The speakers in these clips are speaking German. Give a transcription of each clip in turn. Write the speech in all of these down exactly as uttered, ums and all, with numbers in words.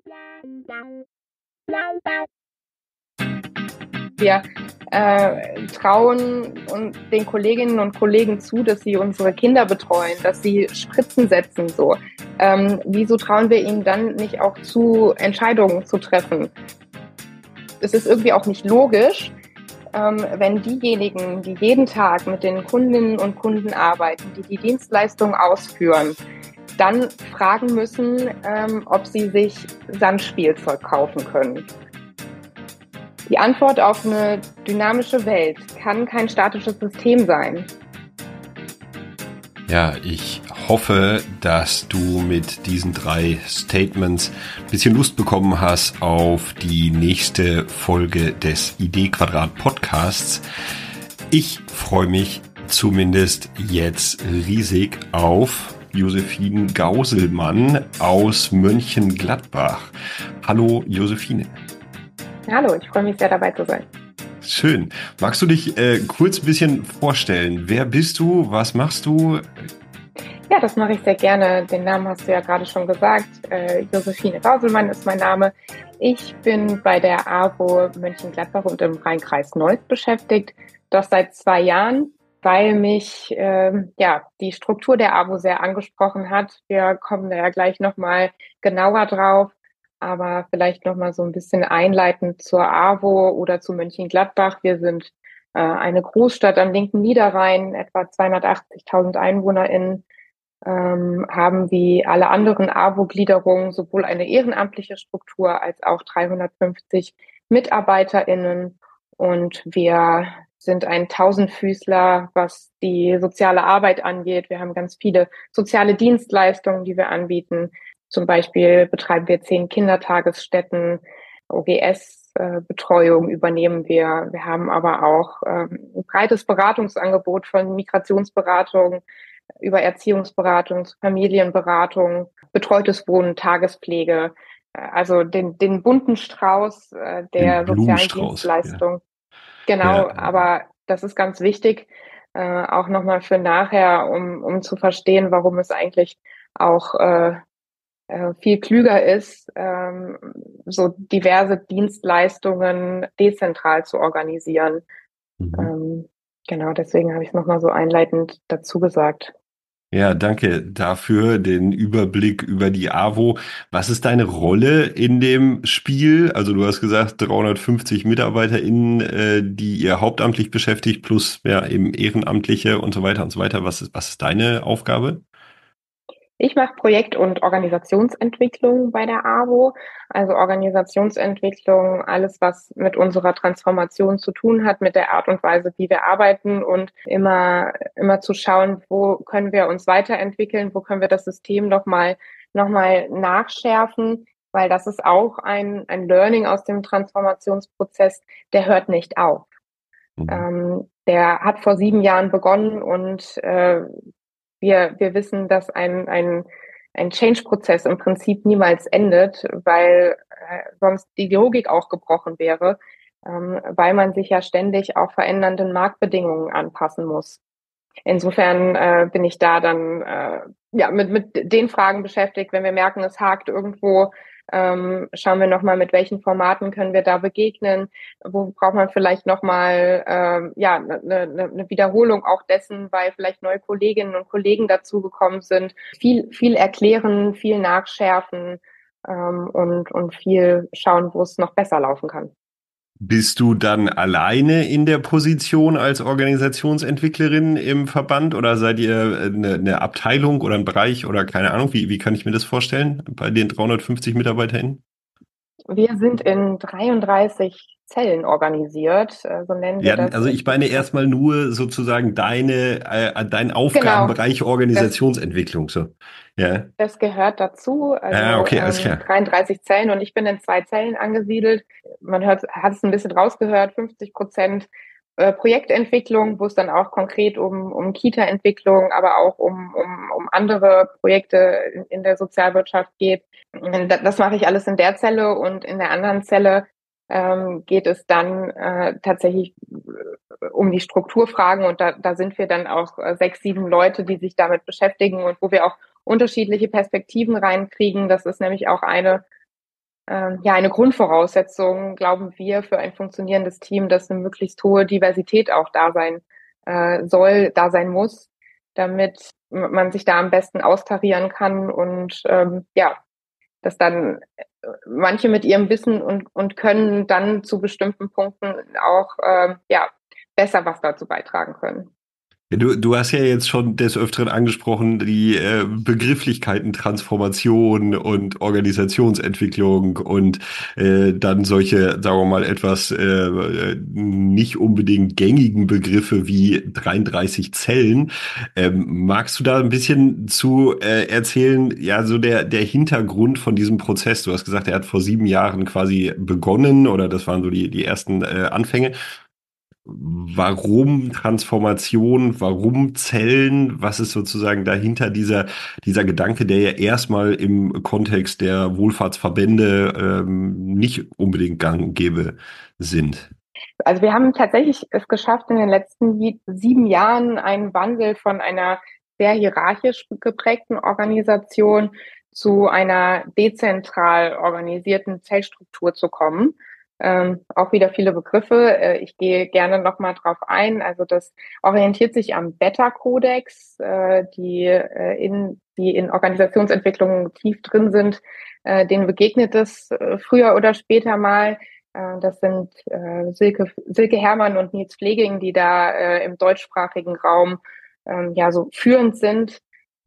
Wir äh, trauen und den Kolleginnen und Kollegen zu, dass sie unsere Kinder betreuen, dass sie Spritzen setzen. So, ähm, wieso trauen wir ihnen dann nicht auch zu, Entscheidungen zu treffen? Es ist irgendwie auch nicht logisch, ähm, wenn diejenigen, die jeden Tag mit den Kundinnen und Kunden arbeiten, die die Dienstleistung ausführen, dann fragen müssen, ähm, ob sie sich Sandspielzeug kaufen können. Die Antwort auf eine dynamische Welt kann kein statisches System sein. Ja, ich hoffe, dass du mit diesen drei Statements ein bisschen Lust bekommen hast auf die nächste Folge des Idee-Quadrat Podcasts. Ich freue mich zumindest jetzt riesig auf Josephine Gauselmann aus Mönchengladbach. Hallo Josephine. Hallo, ich freue mich sehr, dabei zu sein. Schön. Magst du dich äh, kurz ein bisschen vorstellen? Wer bist du? Was machst du? Ja, das mache ich sehr gerne. Den Namen hast du ja gerade schon gesagt. Äh, Josephine Gauselmann ist mein Name. Ich bin bei der AWO Mönchengladbach und im Rhein-Kreis Neuss beschäftigt. Das seit zwei Jahren, weil mich äh, ja die Struktur der AWO sehr angesprochen hat. Wir kommen da ja gleich nochmal genauer drauf. Aber vielleicht noch mal so ein bisschen einleitend zur AWO oder zu Mönchengladbach. Wir sind äh, eine Großstadt am linken Niederrhein, etwa zweihundertachtzigtausend EinwohnerInnen, ähm, haben wie alle anderen AWO-Gliederungen sowohl eine ehrenamtliche Struktur als auch dreihundertfünfzig MitarbeiterInnen. Und wir sind ein Tausendfüßler, was die soziale Arbeit angeht. Wir haben ganz viele soziale Dienstleistungen, die wir anbieten. Zum Beispiel betreiben wir zehn Kindertagesstätten, O G S-Betreuung übernehmen wir. Wir haben aber auch ähm, ein breites Beratungsangebot von Migrationsberatung über Erziehungsberatung, Familienberatung, betreutes Wohnen, Tagespflege, also den, den bunten Strauß äh, der sozialen Dienstleistung. Ja. Genau, Ja. Aber das ist ganz wichtig, äh, auch nochmal für nachher, um, um zu verstehen, warum es eigentlich auch äh, viel klüger ist, ähm, so diverse Dienstleistungen dezentral zu organisieren. Mhm. Ähm, genau, deswegen habe ich es nochmal so einleitend dazu gesagt. Ja, danke dafür, den Überblick über die AWO. Was ist deine Rolle in dem Spiel? Also du hast gesagt, dreihundertfünfzig MitarbeiterInnen, äh, die ihr hauptamtlich beschäftigt, plus ja, eben Ehrenamtliche und so weiter und so weiter. Was ist, was ist deine Aufgabe? Ich mache Projekt- und Organisationsentwicklung bei der AWO, also Organisationsentwicklung, alles, was mit unserer Transformation zu tun hat, mit der Art und Weise, wie wir arbeiten und immer, immer zu schauen, wo können wir uns weiterentwickeln, wo können wir das System nochmal, noch mal nachschärfen, weil das ist auch ein, ein Learning aus dem Transformationsprozess, der hört nicht auf. Mhm. Ähm, der hat vor sieben Jahren begonnen und äh, Wir, wir wissen, dass ein, ein, ein Change-Prozess im Prinzip niemals endet, weil äh, sonst die Logik auch gebrochen wäre, ähm, weil man sich ja ständig auch verändernden Marktbedingungen anpassen muss. Insofern äh, bin ich da dann äh, ja mit, mit den Fragen beschäftigt, wenn wir merken, es hakt irgendwo, ähm, schauen wir nochmal, mit welchen Formaten können wir da begegnen, wo braucht man vielleicht nochmal ähm, ja, eine ne, ne Wiederholung auch dessen, weil vielleicht neue Kolleginnen und Kollegen dazugekommen sind. Viel, viel erklären, viel nachschärfen ähm, und, und viel schauen, wo es noch besser laufen kann. Bist du dann alleine in der Position als Organisationsentwicklerin im Verband oder seid ihr eine, eine Abteilung oder ein Bereich oder keine Ahnung? Wie, wie kann ich mir das vorstellen bei den dreihundertfünfzig MitarbeiterInnen? Wir sind in dreiunddreißig Zellen organisiert, so nennen wir ja, das. Also ich meine erstmal nur sozusagen deine, äh, dein Aufgabenbereich genau. Organisationsentwicklung. So. Ja. Das gehört dazu, also ah, okay, alles klar. ähm, dreiunddreißig Zellen und ich bin in zwei Zellen angesiedelt. Man hört, hat es ein bisschen rausgehört, fünfzig Prozent äh, Projektentwicklung, wo es dann auch konkret um, um Kita-Entwicklung, aber auch um, um, um andere Projekte in, in der Sozialwirtschaft geht. Das, das mache ich alles in der Zelle und in der anderen Zelle ähm, geht es dann äh, tatsächlich um die Strukturfragen und da, da sind wir dann auch äh, sechs, sieben Leute, die sich damit beschäftigen und wo wir auch unterschiedliche Perspektiven reinkriegen. Das ist nämlich auch eine ähm, ja eine Grundvoraussetzung, glauben wir, für ein funktionierendes Team, dass eine möglichst hohe Diversität auch da sein äh, soll, da sein muss, damit man sich da am besten austarieren kann und ähm, ja, dass dann manche mit ihrem Wissen und, und Können dann zu bestimmten Punkten auch äh, ja, besser was dazu beitragen können. Ja, Du, du hast ja jetzt schon des Öfteren angesprochen, die äh, Begrifflichkeiten Transformation und Organisationsentwicklung und äh, dann solche, sagen wir mal, etwas äh, nicht unbedingt gängigen Begriffe wie dreiunddreißig Zellen. Ähm, magst du da ein bisschen zu äh, erzählen, ja, so der, der Hintergrund von diesem Prozess? Du hast gesagt, er hat vor sieben Jahren quasi begonnen oder das waren so die, die ersten äh, Anfänge. Warum Transformation, warum Zellen, was ist sozusagen dahinter dieser, dieser Gedanke, der ja erstmal im Kontext der Wohlfahrtsverbände ähm, nicht unbedingt gang und gäbe sind? Also wir haben tatsächlich es geschafft, in den letzten sieben Jahren einen Wandel von einer sehr hierarchisch geprägten Organisation zu einer dezentral organisierten Zellstruktur zu kommen. Ähm, auch wieder viele Begriffe. Äh, ich gehe gerne nochmal drauf ein. Also das orientiert sich am Beta-Kodex, äh, die, äh, in, die in Organisationsentwicklungen tief drin sind. Äh, denen begegnet es äh, früher oder später mal. Äh, das sind äh, Silke, Silke Herrmann und Nils Pfleging, die da äh, im deutschsprachigen Raum ähm, ja so führend sind.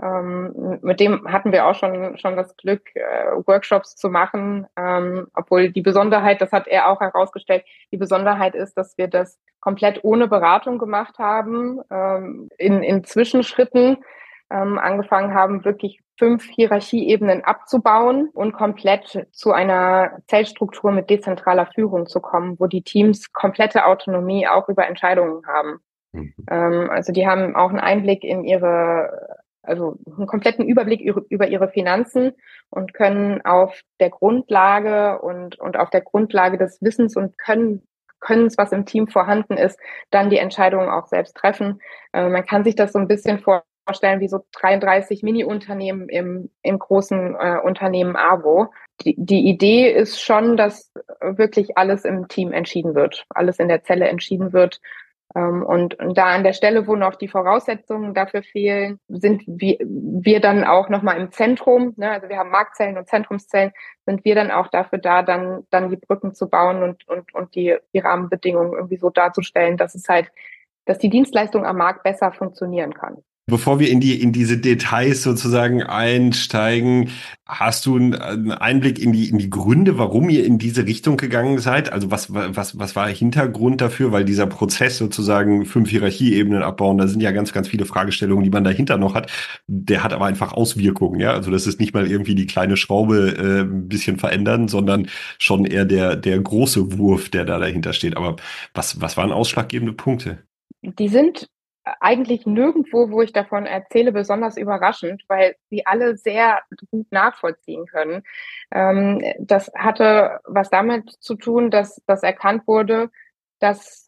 Ähm, mit dem hatten wir auch schon schon das Glück, äh, Workshops zu machen, ähm, obwohl die Besonderheit, das hat er auch herausgestellt, die Besonderheit ist, dass wir das komplett ohne Beratung gemacht haben, ähm, in, in Zwischenschritten ähm, angefangen haben, wirklich fünf Hierarchieebenen abzubauen und komplett zu einer Zellstruktur mit dezentraler Führung zu kommen, wo die Teams komplette Autonomie auch über Entscheidungen haben. Mhm. Ähm, also die haben auch einen Einblick in ihre, also einen kompletten Überblick über ihre Finanzen und können auf der Grundlage und, und auf der Grundlage des Wissens und Können, Könnens, was im Team vorhanden ist, dann die Entscheidungen auch selbst treffen. Äh, man kann sich das so ein bisschen vorstellen wie so dreiunddreißig Mini-Unternehmen im, im großen äh, Unternehmen AWO. Die, die Idee ist schon, dass wirklich alles im Team entschieden wird, alles in der Zelle entschieden wird. Um, und, und da an der Stelle, wo noch die Voraussetzungen dafür fehlen, sind wir, wir dann auch nochmal im Zentrum, ne? Also wir haben Marktzellen und Zentrumszellen, sind wir dann auch dafür da, dann, dann die Brücken zu bauen und, und, und die, die Rahmenbedingungen irgendwie so darzustellen, dass es halt, dass die Dienstleistung am Markt besser funktionieren kann. Bevor wir in die, in diese Details sozusagen einsteigen, hast du einen Einblick in die, in die Gründe, warum ihr in diese Richtung gegangen seid? Also was, was, was war Hintergrund dafür? Weil dieser Prozess sozusagen fünf Hierarchieebenen abbauen, da sind ja ganz, ganz viele Fragestellungen, die man dahinter noch hat. Der hat aber einfach Auswirkungen, ja. Also das ist nicht mal irgendwie die kleine Schraube äh, ein bisschen verändern, sondern schon eher der, der große Wurf, der da dahinter steht. Aber was, was waren ausschlaggebende Punkte? Die sind eigentlich nirgendwo, wo ich davon erzähle, besonders überraschend, weil sie alle sehr gut nachvollziehen können. Ähm, das hatte was damit zu tun, dass das erkannt wurde, dass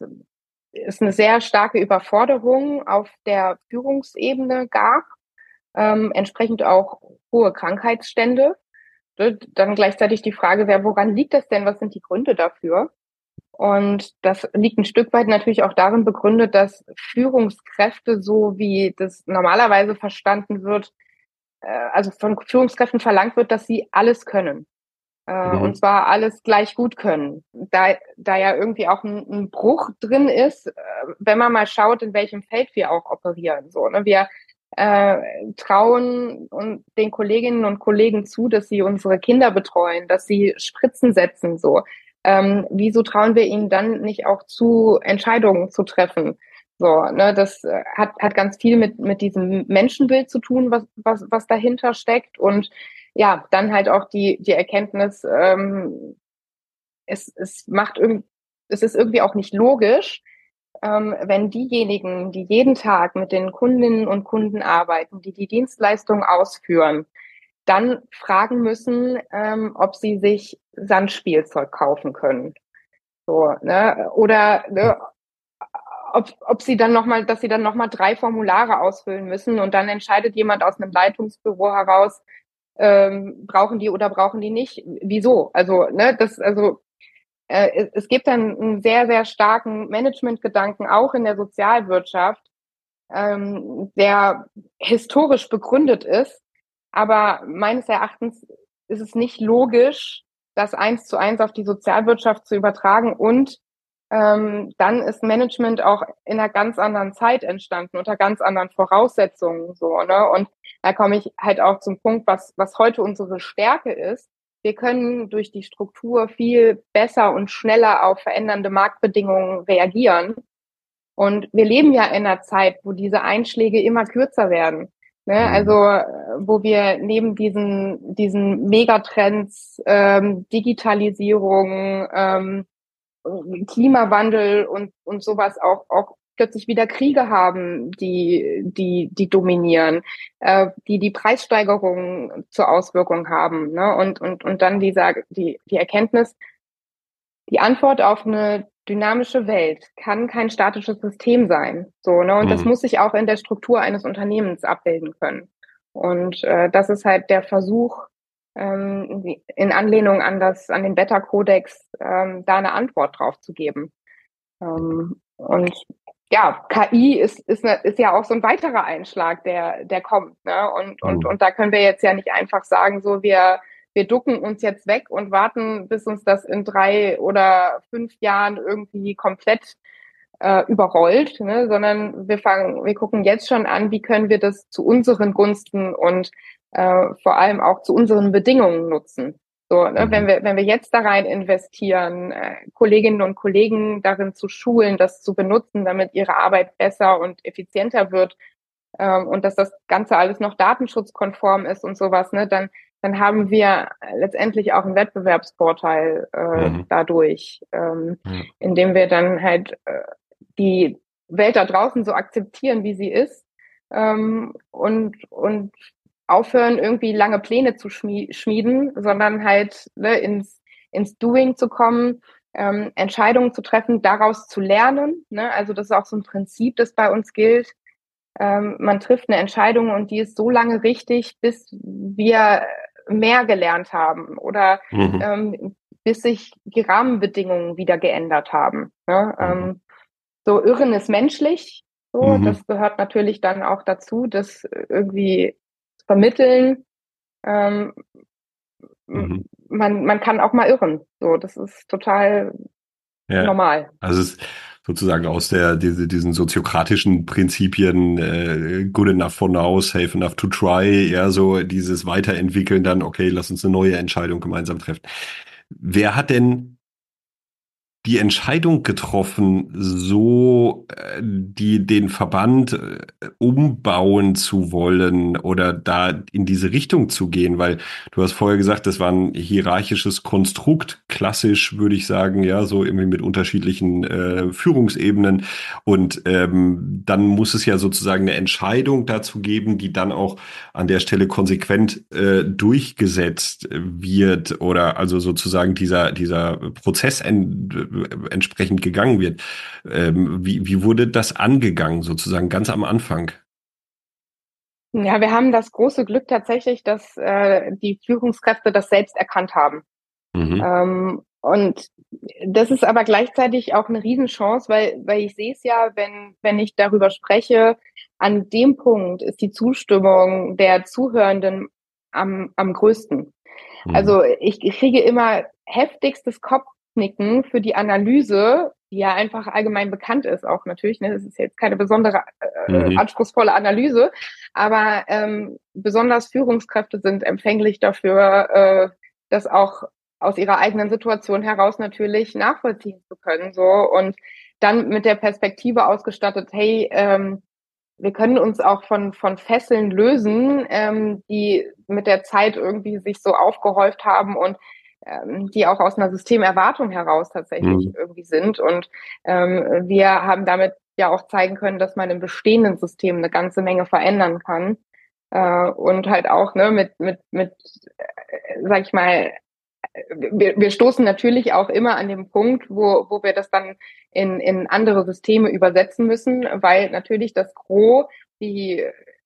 es eine sehr starke Überforderung auf der Führungsebene gab, ähm, entsprechend auch hohe Krankheitsstände. Dann gleichzeitig die Frage, wer, woran liegt das denn? Was sind die Gründe dafür? Und das liegt ein Stück weit natürlich auch darin begründet, dass Führungskräfte, so wie das normalerweise verstanden wird, äh, also von Führungskräften verlangt wird, dass sie alles können. Äh, und Mhm. zwar alles gleich gut können. Da, da ja irgendwie auch ein, ein Bruch drin ist, äh, wenn man mal schaut, in welchem Feld wir auch operieren. So, ne? Wir äh, trauen und den Kolleginnen und Kollegen zu, dass sie unsere Kinder betreuen, dass sie Spritzen setzen, so. Ähm, wieso trauen wir ihnen dann nicht auch zu, Entscheidungen zu treffen? So, ne, das äh, hat, hat ganz viel mit, mit diesem Menschenbild zu tun, was, was, was dahinter steckt. Und ja, dann halt auch die, die Erkenntnis, ähm, es, es macht irgend, es ist irgendwie auch nicht logisch, ähm, wenn diejenigen, die jeden Tag mit den Kundinnen und Kunden arbeiten, die die Dienstleistung ausführen, dann fragen müssen, ähm, ob sie sich Sandspielzeug kaufen können. So, ne? Oder ne, ob, ob sie dann noch mal, dass sie dann noch mal drei Formulare ausfüllen müssen und dann entscheidet jemand aus einem Leitungsbüro heraus, ähm, brauchen die oder brauchen die nicht? Wieso? Also, ne, das, also äh, es, es gibt dann einen sehr, sehr starken Managementgedanken auch in der Sozialwirtschaft, ähm, der historisch begründet ist. Aber meines Erachtens ist es nicht logisch, das eins zu eins auf die Sozialwirtschaft zu übertragen. Und ähm, dann ist Management auch in einer ganz anderen Zeit entstanden, unter ganz anderen Voraussetzungen. So, ne? Und da komme ich halt auch zum Punkt, was, was heute unsere Stärke ist. Wir können durch die Struktur viel besser und schneller auf verändernde Marktbedingungen reagieren. Und wir leben ja in einer Zeit, wo diese Einschläge immer kürzer werden. Ne? Also wo wir neben diesen diesen Megatrends, ähm, Digitalisierung, ähm, Klimawandel und und sowas auch auch plötzlich wieder Kriege haben, die die die dominieren, äh, die die Preissteigerungen zur Auswirkung haben. Ne? Und und und dann dieser die die Erkenntnis, die Antwort auf eine dynamische Welt kann kein statisches System sein. So, ne? Und das Mhm. muss sich auch in der Struktur eines Unternehmens abbilden können. Und äh, das ist halt der Versuch, ähm, in Anlehnung an das, an den Beta-Kodex, ähm, da eine Antwort drauf zu geben. Ähm, und ja, K I ist, ist, ne, ist ja auch so ein weiterer Einschlag, der, der kommt. Ne? Und, und, Mhm. und da können wir jetzt ja nicht einfach sagen, so wir, wir ducken uns jetzt weg und warten, bis uns das in drei oder fünf Jahren irgendwie komplett äh, überrollt, ne? Sondern wir fangen, wir gucken jetzt schon an, wie können wir das zu unseren Gunsten und äh, vor allem auch zu unseren Bedingungen nutzen. So, ne, Mhm. wenn wir, wenn wir jetzt da rein investieren, äh, Kolleginnen und Kollegen darin zu schulen, das zu benutzen, damit ihre Arbeit besser und effizienter wird, ähm, und dass das Ganze alles noch datenschutzkonform ist und sowas, ne, dann, dann haben wir letztendlich auch einen Wettbewerbsvorteil äh, Mhm. dadurch, ähm, Ja. indem wir dann halt äh, die Welt da draußen so akzeptieren, wie sie ist, ähm, und, und aufhören, irgendwie lange Pläne zu schmieden, sondern halt ne, ins, ins Doing zu kommen, ähm, Entscheidungen zu treffen, daraus zu lernen. Ne? Also das ist auch so ein Prinzip, das bei uns gilt. Ähm, man trifft eine Entscheidung und die ist so lange richtig, bis wir mehr gelernt haben oder Mhm. ähm, bis sich die Rahmenbedingungen wieder geändert haben. Ne? Mhm. Ähm, so Irren ist menschlich. So, Mhm. das gehört natürlich dann auch dazu, das irgendwie zu vermitteln. Ähm, Mhm. man, man kann auch mal irren. So, das ist total Ja. normal. Also es ist sozusagen aus der diese, diesen soziokratischen Prinzipien äh, good enough for now, safe enough to try, ja, so dieses Weiterentwickeln dann, okay, lass uns eine neue Entscheidung gemeinsam treffen. Wer hat denn die Entscheidung getroffen, so äh, die den Verband äh, umbauen zu wollen oder da in diese Richtung zu gehen? Weil du hast vorher gesagt, das war ein hierarchisches Konstrukt, klassisch würde ich sagen, ja, so irgendwie mit unterschiedlichen äh, Führungsebenen. Und ähm, dann muss es ja sozusagen eine Entscheidung dazu geben, die dann auch an der Stelle konsequent äh, durchgesetzt wird oder also sozusagen dieser dieser Prozess en entsprechend gegangen wird. Ähm, wie, wie wurde das angegangen, sozusagen ganz am Anfang? Ja, wir haben das große Glück tatsächlich, dass äh, die Führungskräfte das selbst erkannt haben. Mhm. Ähm, und das ist aber gleichzeitig auch eine Riesenchance, weil, weil ich sehe es ja, wenn, wenn ich darüber spreche, an dem Punkt ist die Zustimmung der Zuhörenden am, am größten. Mhm. Also ich kriege immer heftigstes Kopfnicken für die Analyse, die ja einfach allgemein bekannt ist, auch natürlich. Ne? Das ist jetzt keine besondere äh, Mhm. anspruchsvolle Analyse, aber ähm, besonders Führungskräfte sind empfänglich dafür, äh, das auch aus ihrer eigenen Situation heraus natürlich nachvollziehen zu können. So und dann mit der Perspektive ausgestattet, hey, ähm, wir können uns auch von, von Fesseln lösen, ähm, die mit der Zeit irgendwie sich so aufgehäuft haben und ähm, die auch aus einer Systemerwartung heraus tatsächlich Mhm. irgendwie sind. Und ähm, wir haben damit ja auch zeigen können, dass man im bestehenden System eine ganze Menge verändern kann. Äh, und halt auch ne, mit, mit, mit, äh, sag ich mal, wir, wir stoßen natürlich auch immer an dem Punkt, wo, wo wir das dann in, in andere Systeme übersetzen müssen, weil natürlich das Gros, die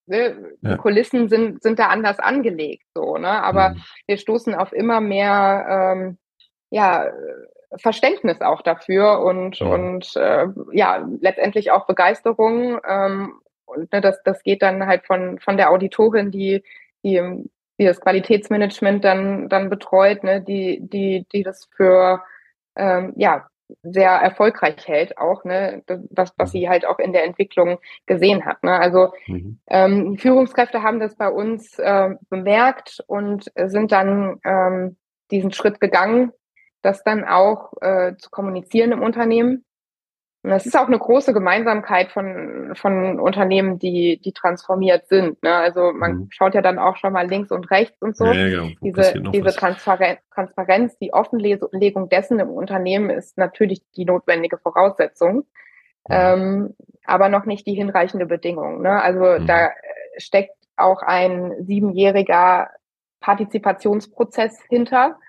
ne, die Ja. Kulissen sind, sind da anders angelegt, so, ne? Aber Mhm. wir stoßen auf immer mehr, ähm, ja, Verständnis auch dafür und, Mhm. und äh, ja, letztendlich auch Begeisterung. Ähm, und ne, das, das geht dann halt von, von der Auditorin, die, die, die das Qualitätsmanagement dann, dann betreut, ne, die, die, die das für ähm, ja, sehr erfolgreich hält, auch, ne, das, was Mhm. sie halt auch in der Entwicklung gesehen hat. Ne? Also Mhm. ähm, die Führungskräfte haben das bei uns äh, bemerkt und sind dann ähm, diesen Schritt gegangen, das dann auch äh, zu kommunizieren im Unternehmen. Und das ist auch eine große Gemeinsamkeit von, von Unternehmen, die, die transformiert sind. Ne? Also man Mhm. schaut ja dann auch schon mal links und rechts und Ja, so. ja, genau. Wo Diese, passiert noch diese was? Transparen- Transparenz, die Offenlegung dessen im Unternehmen ist natürlich die notwendige Voraussetzung, Mhm. ähm, aber noch nicht die hinreichende Bedingung. Ne? Also Mhm. da steckt auch ein siebenjähriger Partizipationsprozess hinter,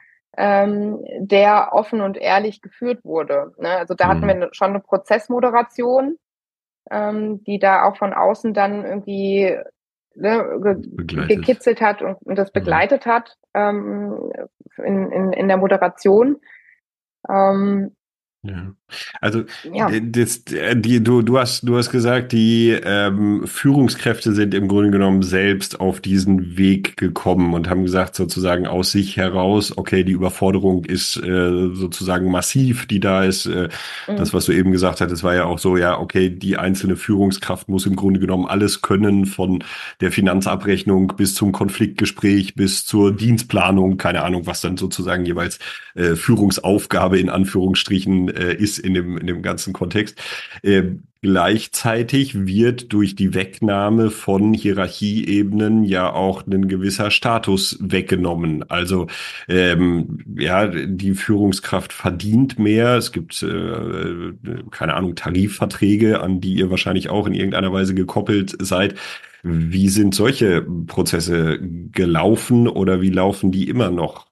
ähm, der offen und ehrlich geführt wurde. Ne? Also da hatten Mhm. wir schon eine Prozessmoderation, ähm, die da auch von außen dann irgendwie ne, ge Begleitet. gekitzelt hat und, und das Mhm. begleitet hat ähm, in, in, in der Moderation. Ähm, Ja. Also ja, d- das, die, du, du hast, du hast gesagt, die ähm, Führungskräfte sind im Grunde genommen selbst auf diesen Weg gekommen und haben gesagt, sozusagen aus sich heraus, okay, die Überforderung ist äh, sozusagen massiv, die da ist. Äh, das, mm, was du eben gesagt hattest, war ja auch so, ja, okay, die einzelne Führungskraft muss im Grunde genommen alles können, von der Finanzabrechnung bis zum Konfliktgespräch, bis zur Dienstplanung, keine Ahnung, was dann sozusagen jeweils äh, Führungsaufgabe in Anführungsstrichen äh, ist in dem, in dem ganzen Kontext. Äh, gleichzeitig wird durch die Wegnahme von Hierarchieebenen ja auch ein gewisser Status weggenommen. Also ähm, ja, die Führungskraft verdient mehr. Es gibt äh, keine Ahnung, Tarifverträge, an die ihr wahrscheinlich auch in irgendeiner Weise gekoppelt seid. Wie sind solche Prozesse gelaufen oder wie laufen die immer noch?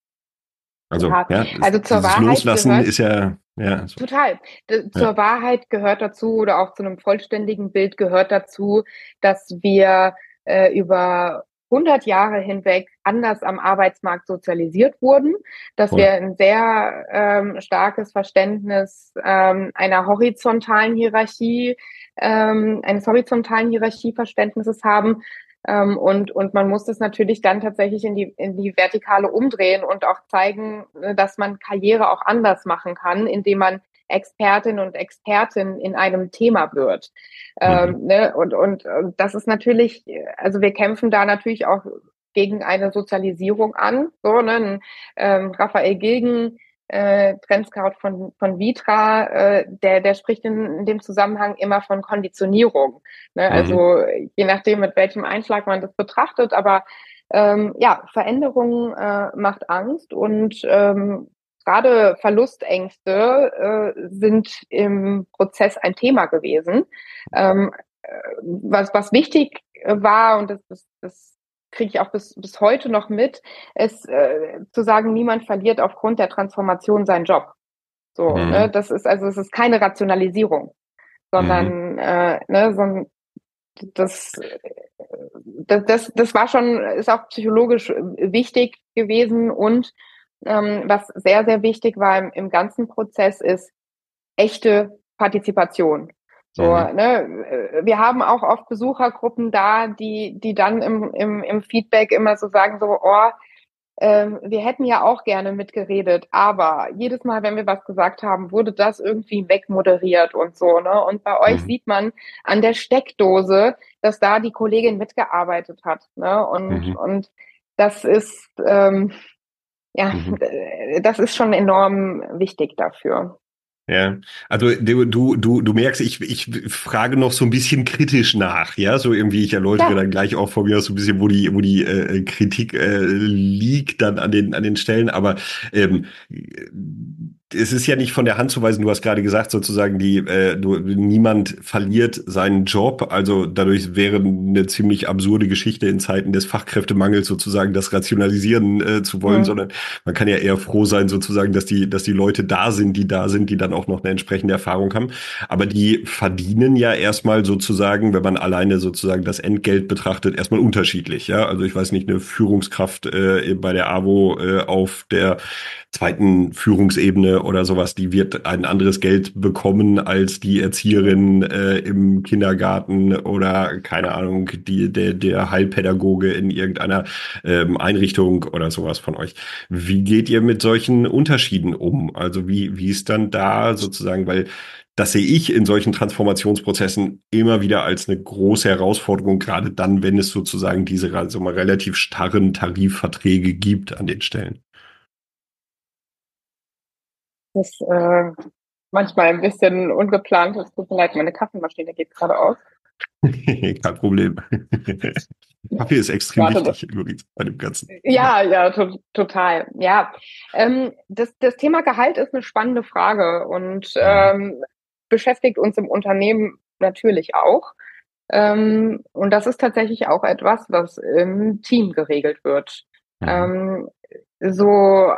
Also, ja, ja, das, also zur dieses Wahrheit Loslassen gehört ist ja, ja, so, total. D- ja, Zur Wahrheit gehört dazu oder auch zu einem vollständigen Bild gehört dazu, dass wir äh, über hundert Jahre hinweg anders am Arbeitsmarkt sozialisiert wurden, dass voll. wir ein sehr ähm, starkes Verständnis ähm, einer horizontalen Hierarchie, ähm, eines horizontalen Hierarchieverständnisses haben. Ähm, und, und man muss das natürlich dann tatsächlich in die, in die Vertikale umdrehen und auch zeigen, äh, dass man Karriere auch anders machen kann, indem man Expertin und Expertin in einem Thema wird. Mhm. Ähm, ne? und, und, und das ist natürlich, also wir kämpfen da natürlich auch gegen eine Sozialisierung an. So, ne? Ähm, Raphael Gilgen, äh, Trendscout von, von Vitra, äh, der, der spricht in, in dem Zusammenhang immer von Konditionierung. Ne? Mhm. Also je nachdem, mit welchem Einschlag man das betrachtet, aber ähm, ja, Veränderung äh, macht Angst und ähm, gerade Verlustängste äh, sind im Prozess ein Thema gewesen. Ähm, äh, was, was wichtig war, und das, das, das kriege ich auch bis, bis heute noch mit, ist äh, zu sagen, niemand verliert aufgrund der Transformation seinen Job. So, ne, Mhm. das ist also es ist keine Rationalisierung, Mhm. sondern äh, ne, sondern das, das, das, das war schon, ist auch psychologisch wichtig gewesen und ähm, was sehr, sehr wichtig war im, im ganzen Prozess ist echte Partizipation. So, Mhm. ne, wir haben auch oft Besuchergruppen da, die, die dann im, im, im Feedback immer so sagen, so, oh, ähm, wir hätten ja auch gerne mitgeredet, aber jedes Mal, wenn wir was gesagt haben, wurde das irgendwie wegmoderiert und so, ne? Und bei euch Mhm. sieht man an der Steckdose, dass da die Kollegin mitgearbeitet hat, ne? Und, Mhm. und das ist, ähm, ja, Mhm. das ist schon enorm wichtig dafür. Ja, also du, du, du du merkst, ich, ich frage noch so ein bisschen kritisch nach, ja, so irgendwie, ich erläutere Ja, dann gleich auch von mir aus so ein bisschen, wo die, wo die äh, Kritik äh, liegt dann an den, an den Stellen, aber ähm, es ist ja nicht von der Hand zu weisen, du hast gerade gesagt, sozusagen, die, äh, du, niemand verliert seinen Job. Also dadurch wäre eine ziemlich absurde Geschichte in Zeiten des Fachkräftemangels sozusagen das rationalisieren äh, zu wollen, Hm. sondern man kann ja eher froh sein, sozusagen, dass die, dass die Leute da sind, die da sind, die dann auch noch eine entsprechende Erfahrung haben. Aber die verdienen ja erstmal sozusagen, wenn man alleine sozusagen das Entgelt betrachtet, erstmal unterschiedlich. Ja, also ich weiß nicht, eine Führungskraft äh, bei der AWO äh, auf der zweiten Führungsebene oder sowas, die wird ein anderes Geld bekommen als die Erzieherin äh, im Kindergarten oder keine Ahnung, die, der, der Heilpädagoge in irgendeiner ähm, Einrichtung oder sowas von euch. Wie geht ihr mit solchen Unterschieden um? Also wie, wie ist dann da sozusagen, weil das sehe ich in solchen Transformationsprozessen immer wieder als eine große Herausforderung, gerade dann, wenn es sozusagen diese also mal relativ starren Tarifverträge gibt an den Stellen. Das ist äh, manchmal ein bisschen ungeplant. Es tut mir leid, meine Kaffeemaschine geht gerade aus. Kein Problem. Kaffee ist extrem Warte, wichtig übrigens bei dem Ganzen. ja, ja, to total. Ja, ähm, das, das Thema Gehalt ist eine spannende Frage und Mhm. ähm, beschäftigt uns im Unternehmen natürlich auch. Ähm, und das ist tatsächlich auch etwas, was im Team geregelt wird. Mhm. Ähm, so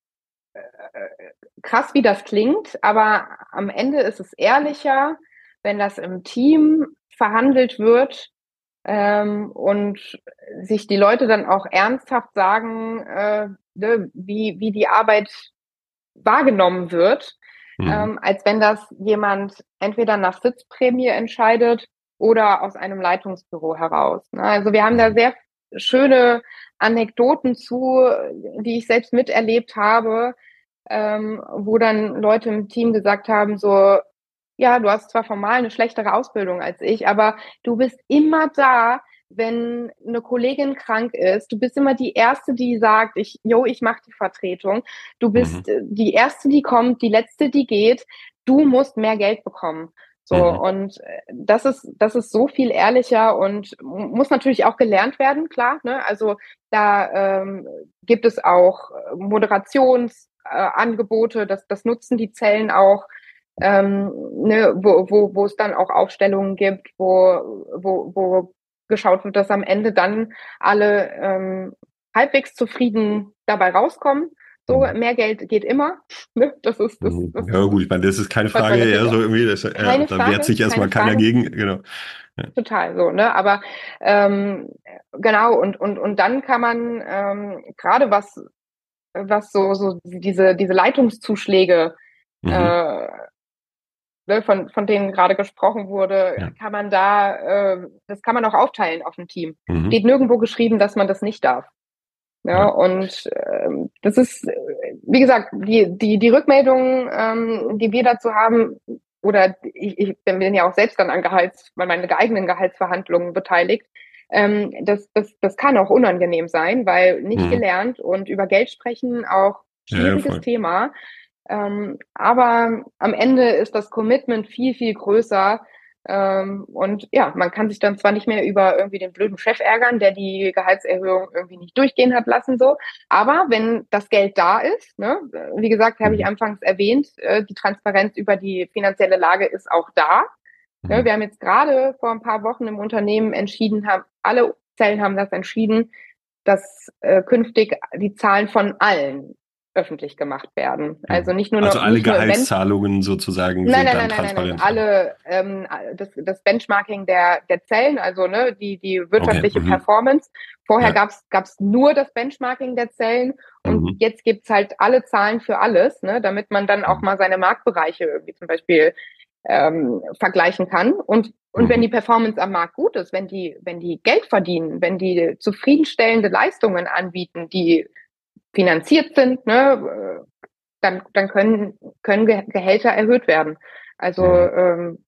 krass, wie das klingt, aber am Ende ist es ehrlicher, wenn das im Team verhandelt wird ähm, und sich die Leute dann auch ernsthaft sagen, äh, ne, wie, wie die Arbeit wahrgenommen wird, Mhm. ähm, als wenn das jemand entweder nach Sitzprämie entscheidet oder aus einem Leitungsbüro heraus. Ne? Also wir haben da Mhm. sehr schöne Anekdoten zu, die ich selbst miterlebt habe, ähm, wo dann Leute im Team gesagt haben, so, ja, du hast zwar formal eine schlechtere Ausbildung als ich, aber du bist immer da, wenn eine Kollegin krank ist. Du bist immer die Erste, die sagt, ich, yo, ich mache die Vertretung. Du Mhm. bist äh, die Erste, die kommt, die Letzte, die geht. Du musst mehr Geld bekommen. So, Mhm. und äh, das ist, das ist so viel ehrlicher und muss natürlich auch gelernt werden, klar, ne? Also da ähm, gibt es auch Moderationsangebote, äh, das, das nutzen die Zellen auch, ähm, ne, wo, wo, wo es dann auch Aufstellungen gibt, wo, wo, wo geschaut wird, dass am Ende dann alle ähm, halbwegs zufrieden dabei rauskommen. So, Mhm. mehr Geld geht immer. Ne? Das ist, das, Mhm. das Ja, gut, ich meine, das ist keine hört man Frage, ja, natürlich auch. so irgendwie, das, äh, Keine da wehrt Frage, sich keine erstmal keiner Frage. gegen, genau. Ja. Total so, ne? Aber ähm, genau, und, und, und dann kann man ähm, gerade was, was so, so diese, diese Leitungszuschläge Mhm. äh, ne, von, von denen gerade gesprochen wurde, Ja. kann man da, äh, das kann man auch aufteilen auf ein Team. Mhm. Steht nirgendwo geschrieben, dass man das nicht darf. Ja, Ja. und ähm, das ist, äh, wie gesagt, die, die, die Rückmeldungen, ähm, die wir dazu haben, oder ich, ich bin ja auch selbst dann an Gehalts, an meine eigenen Gehaltsverhandlungen beteiligt, ähm, das, das, das kann auch unangenehm sein, weil nicht Mhm. gelernt und über Geld sprechen auch Ja, ja, schwieriges voll. Thema. Ähm, aber am Ende ist das Commitment viel, viel größer. Ähm, und ja, man kann sich dann zwar nicht mehr über irgendwie den blöden Chef ärgern, der die Gehaltserhöhung irgendwie nicht durchgehen hat lassen, so. Aber wenn das Geld da ist, ne, wie gesagt, habe ich Mhm. anfangs erwähnt, äh, die Transparenz über die finanzielle Lage ist auch da. Ne, Mhm. wir haben jetzt gerade vor ein paar Wochen im Unternehmen entschieden, haben, alle Zellen haben das entschieden, dass äh, künftig die Zahlen von allen öffentlich gemacht werden. Also Mhm. nicht nur Also noch, alle nicht nur im Bench, Gehaltszahlungen sozusagen nein, sind nein, dann nein, nein, nein, nein, transparent. alle ähm, das, das Benchmarking der der Zellen, also ne, die die Okay. wirtschaftliche Mhm. Performance. Vorher Ja. gab's gab's nur das Benchmarking der Zellen und Mhm. jetzt gibt's halt alle Zahlen für alles, ne, damit man dann auch Mhm. mal seine Marktbereiche irgendwie zum Beispiel ähm, vergleichen kann. Und und wenn Mhm. die Performance am Markt gut ist, wenn die wenn die Geld verdienen, wenn die zufriedenstellende Leistungen anbieten, die finanziert sind, ne, dann, dann können, können Gehälter erhöht werden. Also Mhm. ähm,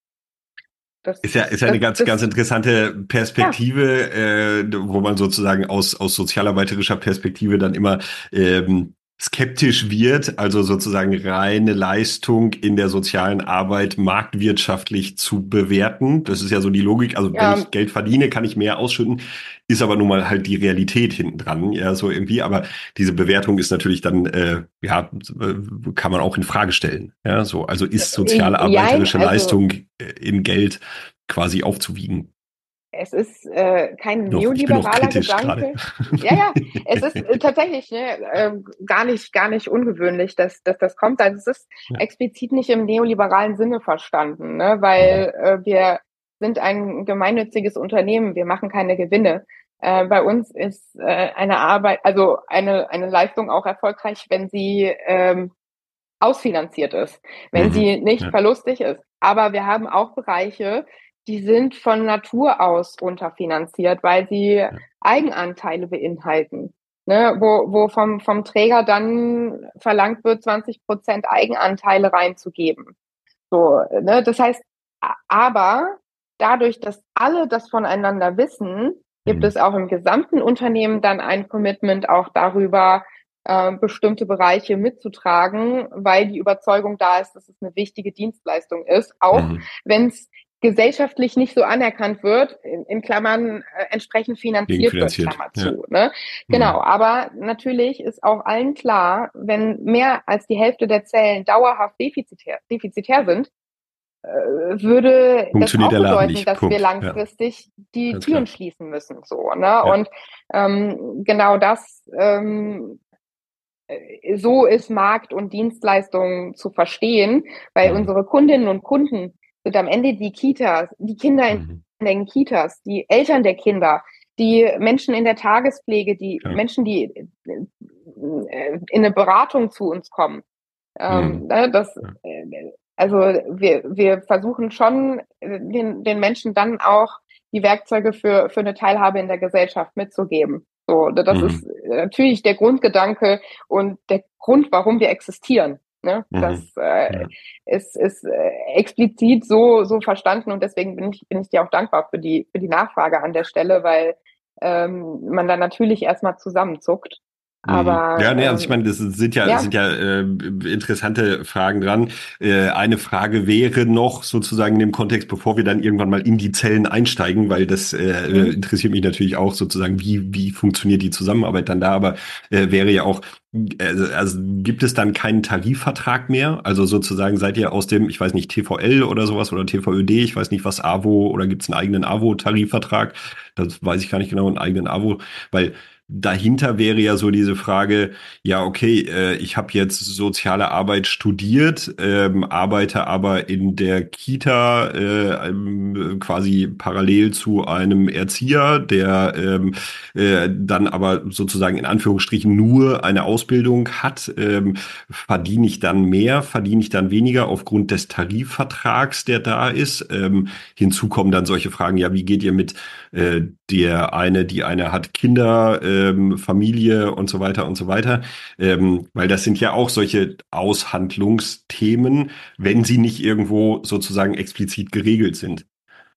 das, Ist ja, ist ja eine das, ganz, ganz das, interessante ja, Perspektive, äh, wo man sozialarbeiterischer Perspektive dann immer ähm, skeptisch wird, also sozusagen reine Leistung in der sozialen Arbeit marktwirtschaftlich zu bewerten. Das ist ja so die Logik. Also wenn Ja, ich Geld verdiene, kann ich mehr ausschütten, ist aber nun mal halt die Realität hinten dran, ja, so irgendwie. Aber diese Bewertung ist natürlich dann, äh, ja, kann man auch in Frage stellen. Ja, so. Also ist soziale jein, arbeiterische also Leistung äh, in Geld quasi aufzuwiegen. es ist äh, kein Noch, ich bin noch neoliberaler kritisch gerade. Gedanke. Ja, ja, es ist äh, tatsächlich ne, äh, gar nicht, gar nicht ungewöhnlich, dass, dass das kommt. Also es ist Ja. explizit nicht im neoliberalen Sinne verstanden, ne, Mhm. weil äh, wir sind ein gemeinnütziges Unternehmen, wir machen keine Gewinne. Äh, bei uns ist äh, eine Arbeit, also eine, eine Leistung auch erfolgreich, wenn sie ähm, ausfinanziert ist, wenn Mhm. sie nicht Ja. verlustig ist. Aber wir haben auch Bereiche, die sind von Natur aus unterfinanziert, weil sie Ja. Eigenanteile beinhalten, ne, wo, wo vom, vom Träger dann verlangt wird, zwanzig Prozent Eigenanteile reinzugeben. So, ne, das heißt, aber dadurch, dass alle das voneinander wissen, gibt Mhm. es auch im gesamten Unternehmen dann ein Commitment auch darüber, äh, bestimmte Bereiche mitzutragen, weil die Überzeugung da ist, dass es eine wichtige Dienstleistung ist, auch Mhm. wenn es gesellschaftlich nicht so anerkannt wird, in, in Klammern äh, entsprechend finanziert wird, Gegenfinanziert. Klammer Ja. zu. Ne? Genau, Mhm. aber natürlich ist auch allen klar, wenn mehr als die Hälfte der Zellen dauerhaft defizitär, defizitär sind, äh, würde das Funktioniert auch der Laden bedeuten, nicht. dass wir Punkt. Ja, langfristig die ganz Türen klar. schließen müssen. So, ne? Ja. Und ähm, genau das ähm, so ist Markt und Dienstleistungen zu verstehen, weil Mhm. unsere Kundinnen und Kunden sind am Ende die Kitas, die Kinder in Mhm. den Kitas, die Eltern der Kinder, die Menschen in der Tagespflege, die Ja. Menschen, die äh, in eine Beratung zu uns kommen. Ähm, Mhm. ne, das, Ja. äh, also wir, wir versuchen schon den, den Menschen dann auch die Werkzeuge für, für eine Teilhabe in der Gesellschaft mitzugeben. So, das ist Mhm. natürlich der Grundgedanke und der Grund, warum wir existieren. Ne? Mhm. Das äh, Ja. ist, ist äh, explizit so, so verstanden und deswegen bin ich, bin ich dir auch dankbar für die, für die Nachfrage an der Stelle, weil ähm, man dann natürlich erstmal zusammenzuckt. Mhm. Aber Ja, nee, also ich ähm, meine, das sind ja ja, sind ja äh, interessante Fragen dran. Äh, eine Frage wäre noch sozusagen in dem Kontext, bevor wir dann irgendwann mal in die Zellen einsteigen, weil das äh, hm, interessiert mich natürlich auch sozusagen, wie wie funktioniert die Zusammenarbeit dann da, aber äh, wäre ja auch also, also gibt es dann keinen Tarifvertrag mehr? Also sozusagen seid ihr aus dem, ich weiß nicht, T V L oder sowas oder T V Ö D, ich weiß nicht, was A W O oder gibt es einen eigenen A W O-Tarifvertrag? Das weiß ich gar nicht genau, einen eigenen A W O, weil dahinter wäre ja so diese Frage, ja, okay, äh, ich habe jetzt soziale Arbeit studiert, ähm, arbeite aber in der Kita äh, ähm, quasi parallel zu einem Erzieher, der ähm, äh, dann aber sozusagen in Anführungsstrichen nur eine Ausbildung hat. Ähm, verdiene ich dann mehr, verdiene ich dann weniger aufgrund des Tarifvertrags, der da ist? Ähm, hinzu kommen dann solche Fragen, ja, wie geht ihr mit äh, der eine, die eine hat Kinder, ähm, Familie und so weiter und so weiter. Ähm, weil das sind ja auch solche Aushandlungsthemen, wenn sie nicht irgendwo sozusagen explizit geregelt sind.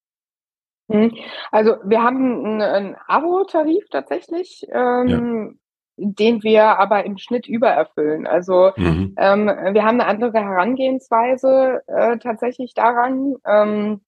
hm. Also wir haben einen, einen Abo-Tarif tatsächlich, Ja. ähm, den wir aber im Schnitt übererfüllen. Also Mhm. ähm, wir haben eine andere Herangehensweise äh, tatsächlich daran. Ähm,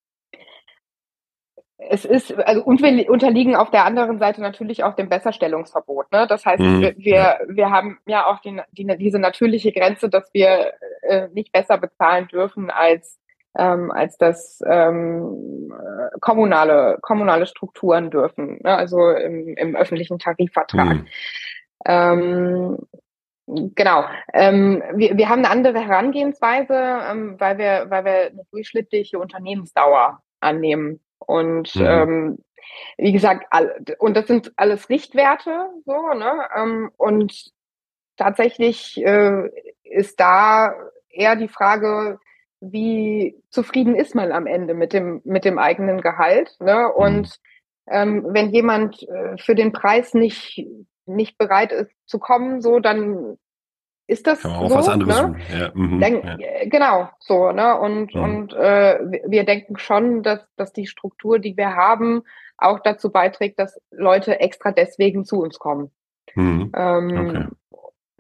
Es ist, also, und wir unterliegen auf der anderen Seite natürlich auch dem Besserstellungsverbot. Ne? Das heißt, wir, Mhm. Ja. wir, wir haben ja auch die, die, diese natürliche Grenze, dass wir äh, nicht besser bezahlen dürfen als, ähm, als das ähm, äh, kommunale, kommunale Strukturen dürfen, ne? Also im, im öffentlichen Tarifvertrag. Mhm. Ähm, Genau. Ähm, wir, wir haben eine andere Herangehensweise, ähm, weil wir, weil wir eine durchschnittliche Unternehmensdauer annehmen. Und Mhm. ähm, wie gesagt, all, und das sind alles Richtwerte, so, ne? Ähm, und tatsächlich äh, ist da eher die Frage, wie zufrieden ist man am Ende mit dem, mit dem eigenen Gehalt, ne? Mhm. Und ähm, wenn jemand äh, für den Preis nicht, nicht bereit ist zu kommen, so, dann ist Kann das man auch was so, anderes ne? suchen. Ja. Mhm. Dann, Ja. äh, genau, so, ne? Und, Mhm. und äh, wir denken schon, dass, dass die Struktur, die wir haben, auch dazu beiträgt, dass Leute extra deswegen zu uns kommen. Mhm. Okay. Ähm,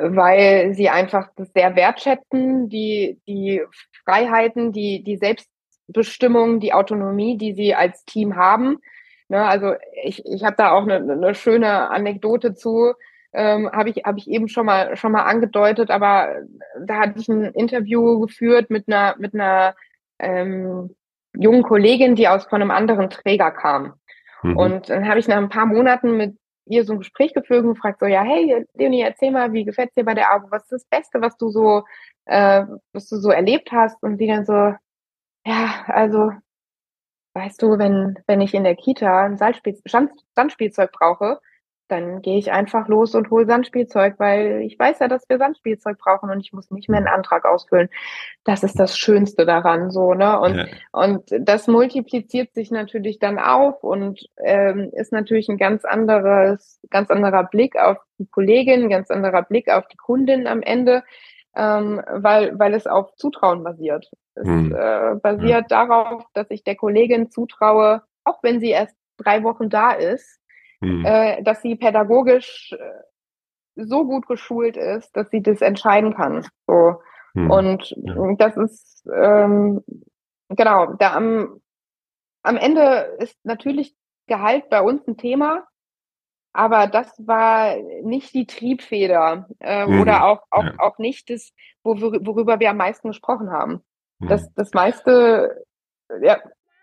weil sie einfach das sehr wertschätzen, die, die Freiheiten, die, die Selbstbestimmung, die Autonomie, die sie als Team haben. Ne, also ich, ich habe da auch eine, eine schöne Anekdote zu, ähm, habe ich, hab ich eben schon mal, schon mal angedeutet, aber da hatte ich ein Interview geführt mit einer, mit einer ähm, jungen Kollegin, die aus von einem anderen Träger kam. Mhm. Und dann habe ich nach ein paar Monaten mit ihr so ein Gespräch geführt und gefragt, so, ja, hey, Leonie, erzähl mal, wie gefällt's dir bei der A W O? Was ist das Beste, was du so, äh, was du so erlebt hast? Und sie dann so, ja, also, weißt du, wenn, wenn ich in der Kita ein Sandspiel, Sand, Sandspielzeug brauche, dann gehe ich einfach los und hole Sandspielzeug, weil ich weiß ja, dass wir Sandspielzeug brauchen und ich muss nicht mehr einen Antrag ausfüllen. Das ist das Schönste daran, so, ne? Und, Ja. und das multipliziert sich natürlich dann auf und ähm, ist natürlich ein ganz anderes, ganz anderer Blick auf die Kollegin, ein ganz anderer Blick auf die Kundin am Ende, ähm, weil, weil es auf Zutrauen basiert. Es Mhm. äh, Ja. basiert darauf, dass ich der Kollegin zutraue, auch wenn sie erst drei Wochen da ist, Mhm. äh, dass sie pädagogisch äh, so gut geschult ist, dass sie das entscheiden kann. So. Mhm. Und Ja. das ist ähm, genau, da am, am Ende ist natürlich Gehalt bei uns ein Thema, aber das war nicht die Triebfeder äh, oder Mhm. auch, auch, Ja. auch nicht das, wo, worüber wir am meisten gesprochen haben. Das, Mhm. das meiste, ja.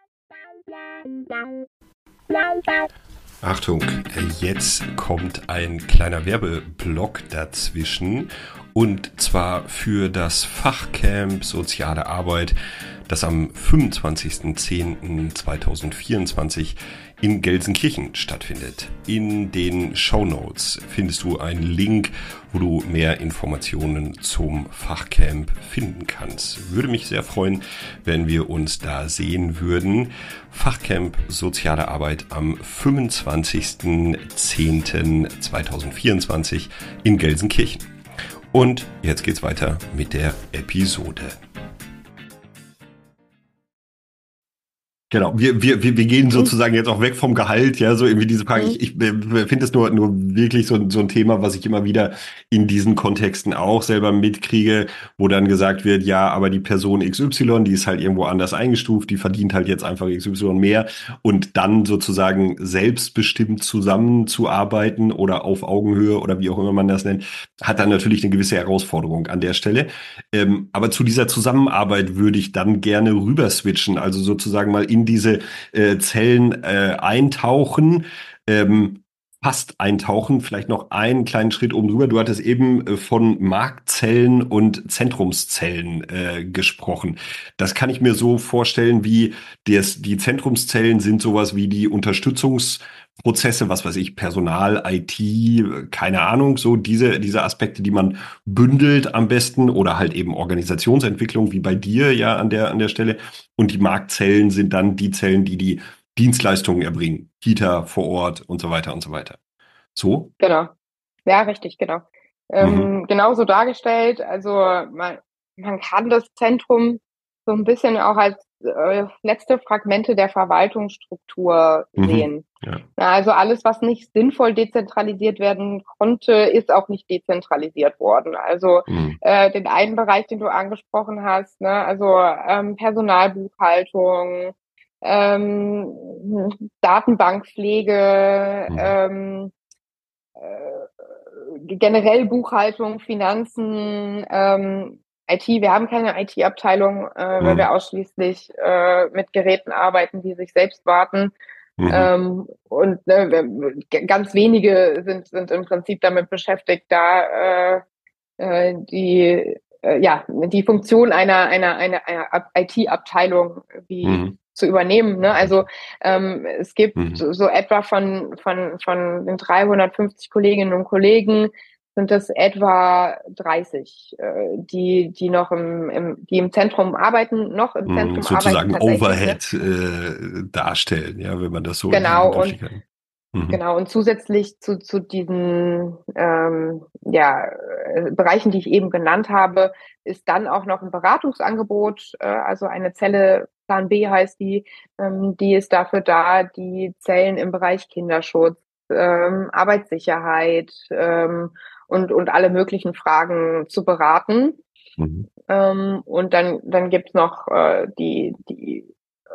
Achtung, jetzt kommt ein kleiner Werbeblock dazwischen und zwar für das Fachcamp Soziale Arbeit, das am fünfundzwanzigsten zehnten zweitausendvierundzwanzig in Gelsenkirchen stattfindet. In den Shownotes findest du einen Link, wo du mehr Informationen zum Fachcamp finden kannst. Würde mich sehr freuen, wenn wir uns da sehen würden. Fachcamp Soziale Arbeit am fünfundzwanzigsten zehnten zweitausendvierundzwanzig in Gelsenkirchen. Und jetzt geht's weiter mit der Episode. Genau, wir, wir, wir wir gehen sozusagen jetzt auch weg vom Gehalt, ja, so irgendwie diese Frage. Ich, ich äh, finde es nur, nur wirklich so, so ein Thema, was ich immer wieder in diesen Kontexten auch selber mitkriege, wo dann gesagt wird, ja, aber die Person X Y, die ist halt irgendwo anders eingestuft, die verdient halt jetzt einfach X Y mehr und dann sozusagen selbstbestimmt zusammenzuarbeiten oder auf Augenhöhe oder wie auch immer man das nennt, hat dann natürlich eine gewisse Herausforderung an der Stelle. Ähm, aber zu dieser Zusammenarbeit würde ich dann gerne rüber switchen, also sozusagen mal in diese äh, Zellen äh, eintauchen, ähm, fast eintauchen, vielleicht noch einen kleinen Schritt oben drüber. Du hattest eben äh, von Marktzellen und Zentrumszellen äh, gesprochen. Das kann ich mir so vorstellen, wie des, die Zentrumszellen sind sowas wie die Unterstützungsprozesse, was weiß ich, Personal, I T, keine Ahnung, so diese, diese Aspekte, die man bündelt am besten oder halt eben Organisationsentwicklung, wie bei dir ja an der, an der Stelle. Und die Marktzellen sind dann die Zellen, die die Dienstleistungen erbringen. Kita vor Ort und so weiter und so weiter. So? Genau. Ja, richtig, genau. Mhm. Ähm, genauso dargestellt. Also man, man kann das Zentrum so ein bisschen auch als äh, letzte Fragmente der Verwaltungsstruktur Mhm. sehen. Ja. Na, also alles, was nicht sinnvoll dezentralisiert werden konnte, ist auch nicht dezentralisiert worden. Also Mhm. äh, den einen Bereich, den du angesprochen hast, ne, also ähm, Personalbuchhaltung, ähm, Datenbankpflege, Mhm. ähm, äh, generell Buchhaltung, Finanzen, ähm, I T. Wir haben keine I T-Abteilung, äh, weil wir Mhm. ausschließlich äh, mit Geräten arbeiten, die sich selbst warten. Mhm. Ähm, und ne, wir, ganz wenige sind, sind im Prinzip damit beschäftigt, da äh, äh, die äh, ja die Funktion einer einer einer, einer I T-Abteilung wie Mhm. zu übernehmen. Ne? Also ähm, es gibt Mhm. so, so etwa von von von den dreihundertfünfzig Kolleginnen und Kollegen sind es etwa dreißig, äh, die die noch im, im die im Zentrum arbeiten, noch im Mhm. Zentrum arbeiten Sozusagen tatsächlich. Ne? Overhead äh, darstellen, ja, wenn man das so in diesen Genau und Begrifflichkeiten. Mhm. Genau, und zusätzlich zu, zu diesen ähm, ja, äh, Bereichen, die ich eben genannt habe, ist dann auch noch ein Beratungsangebot, äh, also eine Zelle, Plan B heißt die, ähm, die ist dafür da, die Zellen im Bereich Kinderschutz, ähm, Arbeitssicherheit ähm, und, und alle möglichen Fragen zu beraten. Mhm. Ähm, und dann, dann gibt's noch äh, die, die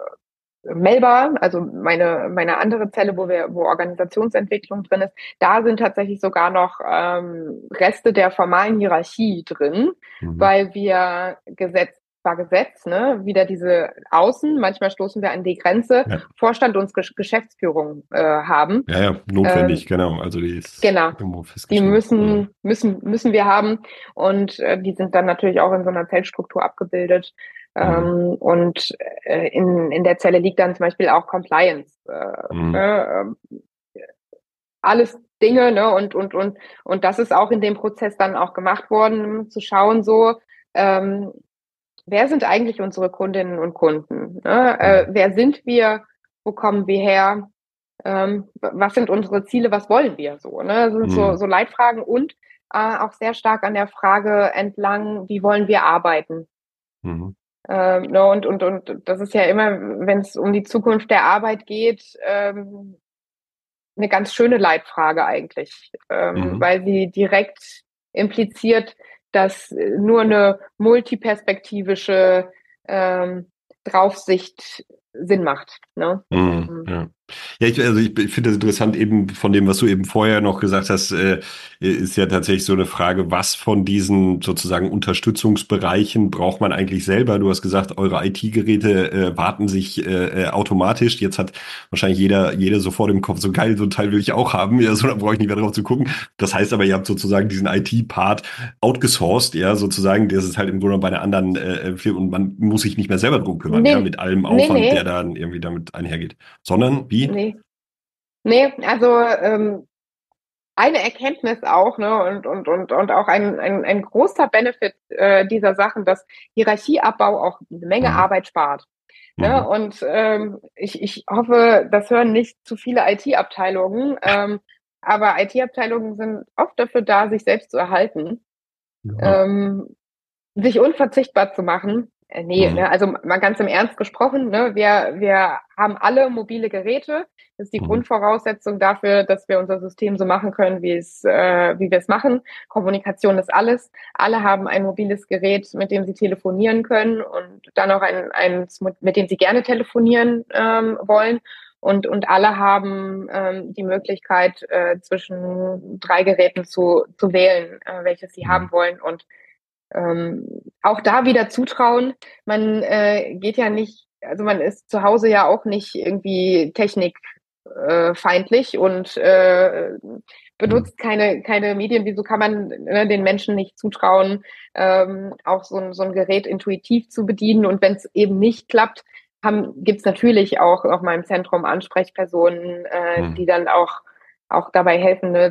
Melba, also meine, meine andere Zelle, wo wir, wo Organisationsentwicklung drin ist, da sind tatsächlich sogar noch ähm, Reste der formalen Hierarchie drin, Mhm. weil wir Gesetz, zwar Gesetz, ne, wieder diese Außen, manchmal stoßen wir an die Grenze, Ja. Vorstand und Gesch- Geschäftsführung äh, haben. Ja, ja, notwendig, Ähm, genau. Also die ist genau. irgendwo Die festgeschrieben. müssen, Mhm. müssen, müssen wir haben. Und äh, die sind dann natürlich auch in so einer Zellstruktur abgebildet. Mhm. Ähm, und äh, in, in der Zelle liegt dann zum Beispiel auch Compliance. Äh, Mhm. äh, alles Dinge, ne? Und, und, und, und das ist auch in dem Prozess dann auch gemacht worden, zu schauen, so, ähm, wer sind eigentlich unsere Kundinnen und Kunden? Ne? Äh, Mhm. wer sind wir? Wo kommen wir her? Ähm, was sind unsere Ziele? Was wollen wir so? Ne? Das sind so, Mhm. so Leitfragen und äh, auch sehr stark an der Frage entlang, wie wollen wir arbeiten? Mhm. Ähm, ne? Und, und, und das ist ja immer, wenn es um die Zukunft der Arbeit geht, ähm, eine ganz schöne Leitfrage eigentlich, ähm, Mhm. weil sie direkt impliziert, dass nur eine multiperspektivische ähm, Draufsicht Sinn macht. Ne? Mhm. Ähm, Ja. Ja, ich, also ich, ich finde das interessant, eben von dem, was du eben vorher noch gesagt hast, äh, ist ja tatsächlich so eine Frage, was von diesen sozusagen Unterstützungsbereichen braucht man eigentlich selber? Du hast gesagt, eure I T-Geräte äh, warten sich äh, äh, automatisch. Jetzt hat wahrscheinlich jeder, jeder sofort im Kopf, so geil, so ein Teil will ich auch haben, ja, so, da brauche ich nicht mehr drauf zu gucken. Das heißt aber, ihr habt sozusagen diesen I T-Part outgesourced, ja, sozusagen, das ist halt im Grunde bei einer anderen äh, Firma und man muss sich nicht mehr selber drum kümmern, ja, nee, mit allem nee, Aufwand, der nee, dann irgendwie damit einhergeht. Sondern wie? nee, nee, also ähm, eine Erkenntnis auch, ne, und, und, und, und auch ein, ein, ein großer Benefit äh, dieser Sachen, dass Hierarchieabbau auch eine Menge Mhm. Arbeit spart. Ne? Mhm. Und ähm, ich, ich hoffe, das hören nicht zu viele I T-Abteilungen, ähm, aber I T-Abteilungen sind oft dafür da, sich selbst zu erhalten, Ja. ähm, sich unverzichtbar zu machen. Äh, nee, Mhm. ne, also mal ganz im Ernst gesprochen, ne, wir, wir haben alle mobile Geräte. Das ist die Mhm. Grundvoraussetzung dafür, dass wir unser System so machen können, wie es, äh, wie wir es machen. Kommunikation ist alles. Alle haben ein mobiles Gerät, mit dem sie telefonieren können und dann auch ein, ein mit dem sie gerne telefonieren ähm, wollen. Und, und alle haben ähm, die Möglichkeit, äh, zwischen drei Geräten zu, zu wählen, äh, welches sie Mhm. haben wollen. Und ähm, auch da wieder zutrauen. Man äh, geht ja nicht, also man ist zu Hause ja auch nicht irgendwie technikfeindlich äh, und äh, Mhm. benutzt keine keine Medien. Wieso kann man ne, den Menschen nicht zutrauen, ähm, auch so ein, so ein Gerät intuitiv zu bedienen? Und wenn es eben nicht klappt, haben, gibt's natürlich auch auf meinem Zentrum Ansprechpersonen, äh, die Mhm. dann auch auch dabei helfen, eine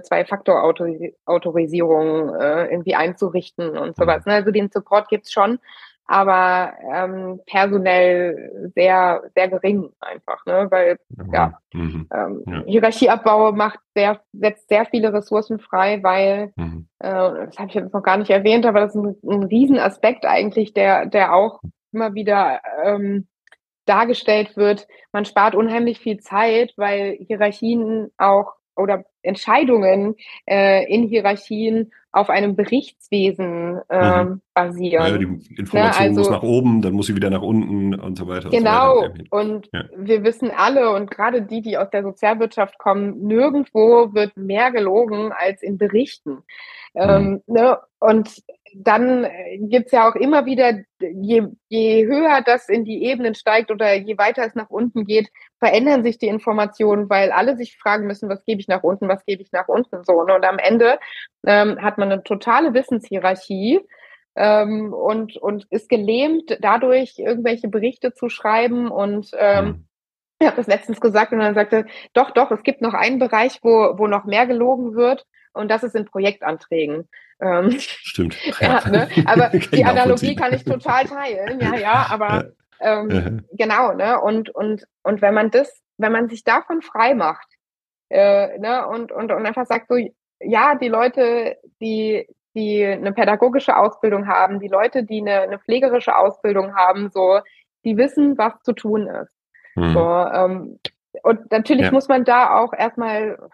Zwei-Faktor-Autorisierung äh, irgendwie einzurichten und sowas. Mhm. Ne? Also den Support gibt's schon, aber ähm, personell sehr, sehr gering einfach, ne? Weil ja, Mhm. Mhm. ähm, Ja. Hierarchieabbau macht sehr, setzt sehr viele Ressourcen frei, weil Mhm. äh, das habe ich jetzt noch gar nicht erwähnt, aber das ist ein, ein Riesenaspekt eigentlich, der, der auch immer wieder ähm, dargestellt wird, man spart unheimlich viel Zeit, weil Hierarchien auch oder Entscheidungen äh, in Hierarchien auf einem Berichtswesen Mhm. ähm, Ja, basieren. die Ne? Information muss Also nach oben, dann muss sie wieder nach unten und so weiter und so weiter. genau, und Ja. wir wissen alle, und gerade die, die aus der Sozialwirtschaft kommen, nirgendwo wird mehr gelogen als in Berichten. Mhm. Ähm, ne? Und dann äh, gibt's ja auch immer wieder, je, je höher das in die Ebenen steigt oder je weiter es nach unten geht, verändern sich die Informationen, weil alle sich fragen müssen, was gebe ich nach unten, was gebe ich nach unten so. Ne? Und am Ende ähm, hat man eine totale Wissenshierarchie ähm, und, und ist gelähmt, dadurch irgendwelche Berichte zu schreiben. Und ähm, Mhm. ich habe das letztens gesagt und dann sagte, doch, doch, es gibt noch einen Bereich, wo, wo noch mehr gelogen wird und das ist in Projektanträgen. Ähm, Stimmt. Ja. ja, ne? Aber Kann ich die Analogie nachvollziehen. kann ich total teilen, ja, ja, aber Ja. ähm, Mhm. genau, ne? Und, und, und wenn man das, wenn man sich davon frei macht, äh, ne, und, und, und einfach sagt so, ja, die Leute, die, die eine pädagogische Ausbildung haben, die Leute, die eine, eine pflegerische Ausbildung haben, so, die wissen, was zu tun ist. So, Mhm. ähm, und natürlich Ja. muss man da auch erstmal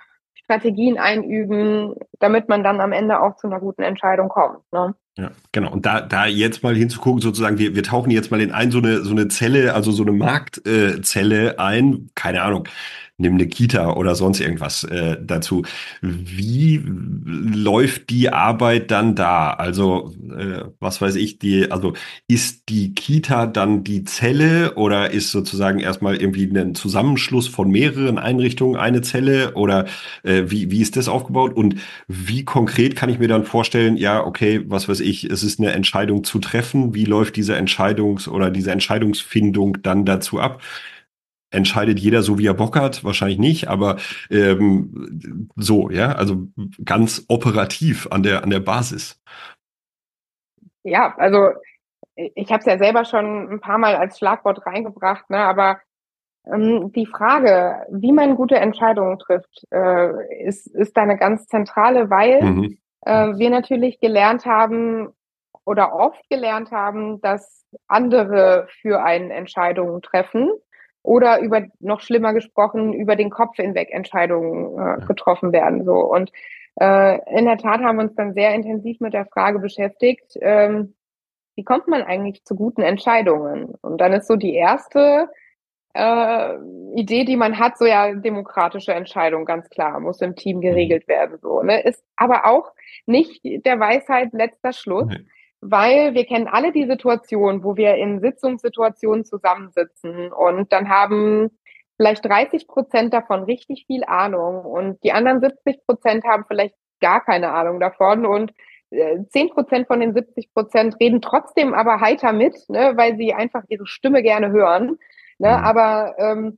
Strategien einüben, damit man dann am Ende auch zu einer guten Entscheidung kommt. Ne? Ja, genau. Und da, da jetzt mal hinzugucken, sozusagen, wir, wir tauchen jetzt mal in ein, so eine, so eine Zelle, also so eine Marktzelle äh, Zelle ein, keine Ahnung, nimm eine Kita oder sonst irgendwas äh, dazu. Wie läuft die Arbeit dann da? Also, äh, was weiß ich, die, also ist die Kita dann die Zelle oder ist sozusagen erstmal irgendwie ein Zusammenschluss von mehreren Einrichtungen eine Zelle oder äh, wie, wie ist das aufgebaut? Und wie konkret kann ich mir dann vorstellen, ja, okay, was weiß ich, es ist eine Entscheidung zu treffen. Wie läuft diese Entscheidungs- oder diese Entscheidungsfindung dann dazu ab? Entscheidet jeder so, wie er Bock hat? Wahrscheinlich nicht, aber ähm, so, ja, also ganz operativ an der, an der Basis. Ja, also ich habe es ja selber schon ein paar Mal als Schlagwort reingebracht, ne, aber ähm, die Frage, wie man gute Entscheidungen trifft, äh, ist, ist da eine ganz zentrale, weil Mhm. äh, wir natürlich gelernt haben oder oft gelernt haben, dass andere für einen Entscheidungen treffen oder über, noch schlimmer gesprochen, über den Kopf hinweg Entscheidungen äh, getroffen werden. So. Und äh, in der Tat haben wir uns dann sehr intensiv mit der Frage beschäftigt, ähm, wie kommt man eigentlich zu guten Entscheidungen? Und dann ist so die erste äh, Idee, die man hat, so ja, demokratische Entscheidung, ganz klar, muss im Team Mhm. geregelt werden, so, ne, ist aber auch nicht der Weisheit letzter Schluss, Nee. weil wir kennen alle die Situation, wo wir in Sitzungssituationen zusammensitzen und dann haben vielleicht dreißig Prozent davon richtig viel Ahnung und die anderen siebzig Prozent haben vielleicht gar keine Ahnung davon und äh, zehn Prozent von den siebzig Prozent reden trotzdem aber heiter mit, ne, weil sie einfach ihre Stimme gerne hören. Ne, Mhm. aber ähm,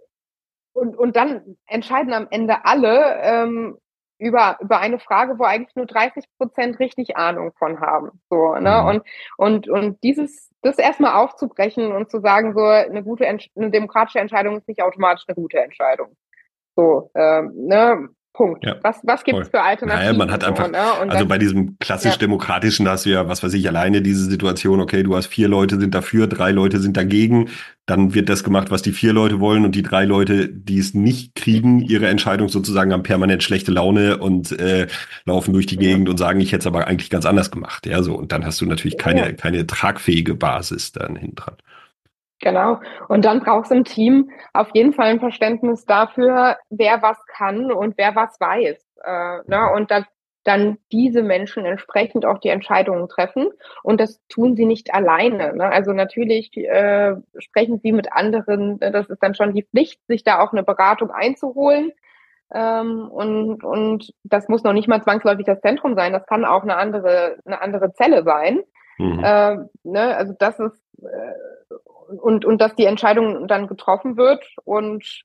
und, und dann entscheiden am Ende alle ähm, über, über eine Frage, wo eigentlich nur dreißig Prozent richtig Ahnung von haben. So, ne? Mhm. Und, und, und dieses, das erstmal aufzubrechen und zu sagen, so eine gute, eine demokratische Entscheidung ist nicht automatisch eine gute Entscheidung. So, ähm, ne? Punkt. Ja, Was, was gibt's voll. für Naja, man Alternativen? hat So, einfach, ne? Und also dann, bei diesem klassisch ja, demokratischen, da hast du ja, was weiß ich, alleine diese Situation, okay, du hast vier Leute sind dafür, drei Leute sind dagegen, dann wird das gemacht, was die vier Leute wollen und die drei Leute, die es nicht kriegen, ihre Entscheidung sozusagen haben permanent schlechte Laune und äh, laufen durch die ja, Gegend und sagen, ich hätte es aber eigentlich ganz anders gemacht, ja, so. Und dann hast du natürlich ja. keine, keine tragfähige Basis dann hinten dran. Genau. Und dann braucht es im Team auf jeden Fall ein Verständnis dafür, wer was kann und wer was weiß. Äh, ne? Und dass dann diese Menschen entsprechend auch die Entscheidungen treffen. Und das tun sie nicht alleine. Ne? Also natürlich äh, sprechen sie mit anderen. Das ist dann schon die Pflicht, sich da auch eine Beratung einzuholen. Ähm, und, und das muss noch nicht mal zwangsläufig das Zentrum sein. Das kann auch eine andere, eine andere Zelle sein. Mhm. Äh, ne? Also das ist äh, und, und dass die Entscheidung dann getroffen wird und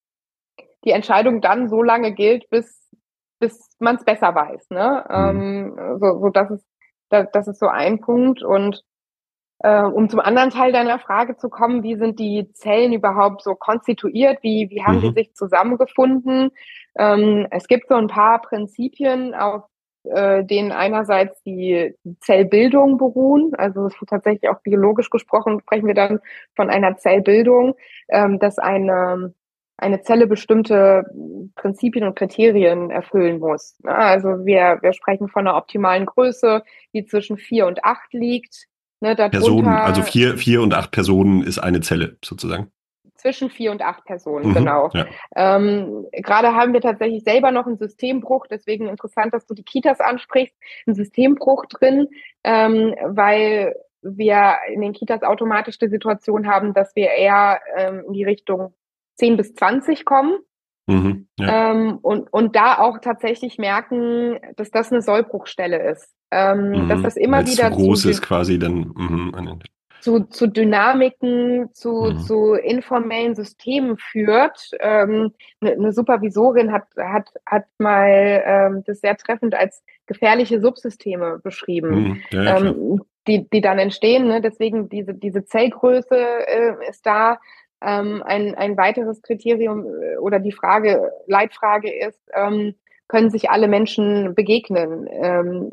die Entscheidung dann so lange gilt, bis, bis man es besser weiß. Ne? Mhm. Ähm, so, so das ist, das, das ist so ein Punkt. Und äh, um zum anderen Teil deiner Frage zu kommen, wie sind die Zellen überhaupt so konstituiert? Wie, wie haben die Mhm. sich zusammengefunden? Ähm, es gibt so ein paar Prinzipien, auf äh, denen einerseits die Zellbildung beruhen. Also tatsächlich auch biologisch gesprochen sprechen wir dann von einer Zellbildung, ähm, dass eine eine Zelle bestimmte Prinzipien und Kriterien erfüllen muss. Also wir, wir sprechen von einer optimalen Größe, die zwischen vier und acht liegt. Ne, Personen, also darunter vier, vier und acht Personen ist eine Zelle sozusagen. zwischen vier und acht Personen, Mhm. genau. Ja. Ähm, gerade haben wir tatsächlich selber noch einen Systembruch, deswegen interessant, dass du die Kitas ansprichst, einen Systembruch drin, ähm, weil wir in den Kitas automatisch die Situation haben, dass wir eher ähm, in die Richtung zehn bis zwanzig kommen. Mhm. Ja. Ähm, und, und da auch tatsächlich merken, dass das eine Sollbruchstelle ist. Ähm, dass das Mhm. Weil immer es zu wieder zu groß ist quasi dann. Mhm. zu, zu Dynamiken, zu, Mhm. zu informellen Systemen führt. Ähm, eine, eine Supervisorin hat, hat, hat mal ähm, das sehr treffend als gefährliche Subsysteme beschrieben, Mhm. Ja, ja, klar. ähm, die, die dann entstehen. Ne? Deswegen diese, diese Zellgröße äh, ist da. Ähm, ein, ein weiteres Kriterium äh, oder die Frage, Leitfrage ist, ähm, können sich alle Menschen begegnen? Ähm,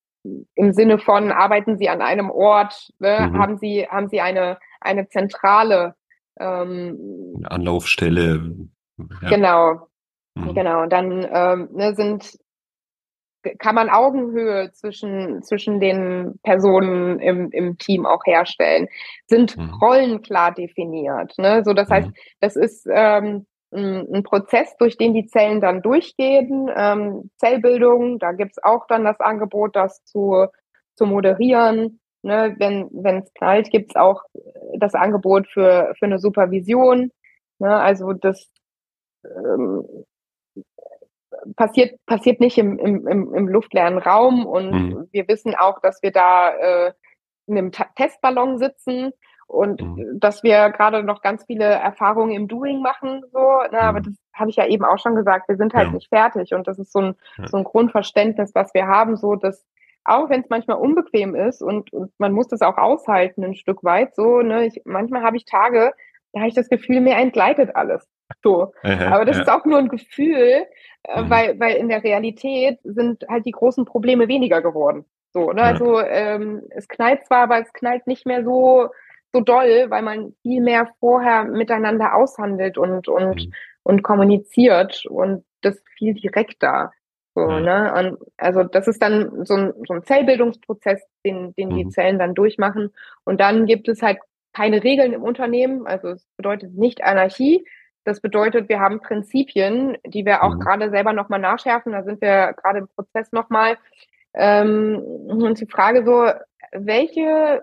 im Sinne von, arbeiten Sie an einem Ort, ne? Mhm. haben Sie, haben Sie eine, eine zentrale, ähm, Eine Anlaufstelle. Ja. genau. Mhm. Genau, und dann ähm, ne, sind kann man Augenhöhe zwischen, zwischen den Personen im, im Team auch herstellen? Sind Mhm. Rollen klar definiert? Ne? So, das heißt, Mhm. das ist ähm, ein, ein Prozess, durch den die Zellen dann durchgehen. Ähm, Zellbildung, da gibt's auch dann das Angebot, das zu, zu moderieren. Ne? Wenn wenn es knallt, gibt's auch das Angebot für, für eine Supervision. Ne? Also das ähm, passiert, passiert nicht im, im, im, im luftleeren Raum, und Mhm. wir wissen auch, dass wir da äh, in einem Ta- Testballon sitzen und Mhm. dass wir gerade noch ganz viele Erfahrungen im Doing machen, so, ne, aber Mhm. das habe ich ja eben auch schon gesagt, wir sind halt Ja. nicht fertig, und das ist so ein, Ja. so ein Grundverständnis, was wir haben, so dass auch wenn es manchmal unbequem ist, und, und man muss das auch aushalten ein Stück weit, so, ne, ich, manchmal habe ich Tage, da habe ich das Gefühl, mir entgleitet alles. So. Aha, Aber das ist ja. auch nur ein Gefühl, äh, Mhm. weil, weil in der Realität sind halt die großen Probleme weniger geworden. So, ne? Ja. Also ähm, es knallt zwar, aber es knallt nicht mehr so, so doll, weil man viel mehr vorher miteinander aushandelt und, und, Mhm. und kommuniziert, und das viel direkter. So, Ja. ne? Und also das ist dann so ein, so ein Zellbildungsprozess, den, den die Mhm. Zellen dann durchmachen. Und dann gibt es halt keine Regeln im Unternehmen. Also es bedeutet nicht Anarchie. Das bedeutet, wir haben Prinzipien, die wir auch Mhm. gerade selber nochmal nachschärfen. Da sind wir gerade im Prozess nochmal. Ähm, und die Frage so, welche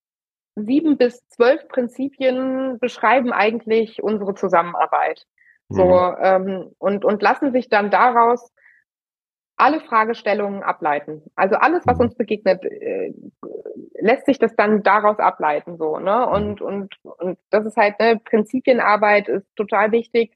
sieben bis zwölf Prinzipien beschreiben eigentlich unsere Zusammenarbeit? So, Mhm. ähm, und, und lassen sich dann daraus alle Fragestellungen ableiten. Also alles, was Mhm. uns begegnet, äh, lässt sich das dann daraus ableiten, so, ne? Mhm. Und, und, und das ist halt, ne, Prinzipienarbeit ist total wichtig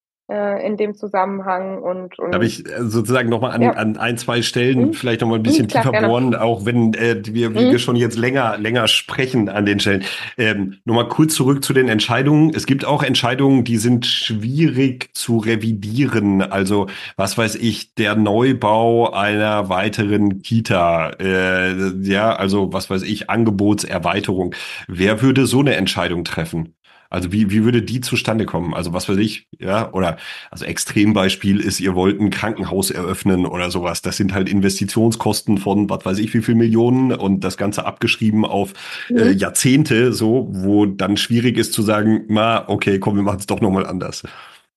äh, in dem Zusammenhang, und, Darf und ich äh, sozusagen nochmal an, ja, an ein, zwei Stellen hm, vielleicht nochmal ein hm, bisschen klar, tiefer gerne. bohren, auch wenn äh, wir, wie wir Hm, schon jetzt länger, länger sprechen an den Stellen. Ähm, nochmal kurz zurück zu den Entscheidungen. Es gibt auch Entscheidungen, die sind schwierig zu revidieren. Also, was weiß ich, der Neubau einer weiteren Kita, äh, ja, also was weiß ich, Angebotserweiterung. Wer würde so eine Entscheidung treffen? Also wie, wie würde die zustande kommen? Also was weiß ich, ja, oder also Extrembeispiel ist, ihr wollt ein Krankenhaus eröffnen oder sowas. Das sind halt Investitionskosten von, was weiß ich, wie viel Millionen, und das Ganze abgeschrieben auf äh, hm. Jahrzehnte, so, wo dann schwierig ist zu sagen, na, okay, komm, wir machen es doch nochmal anders.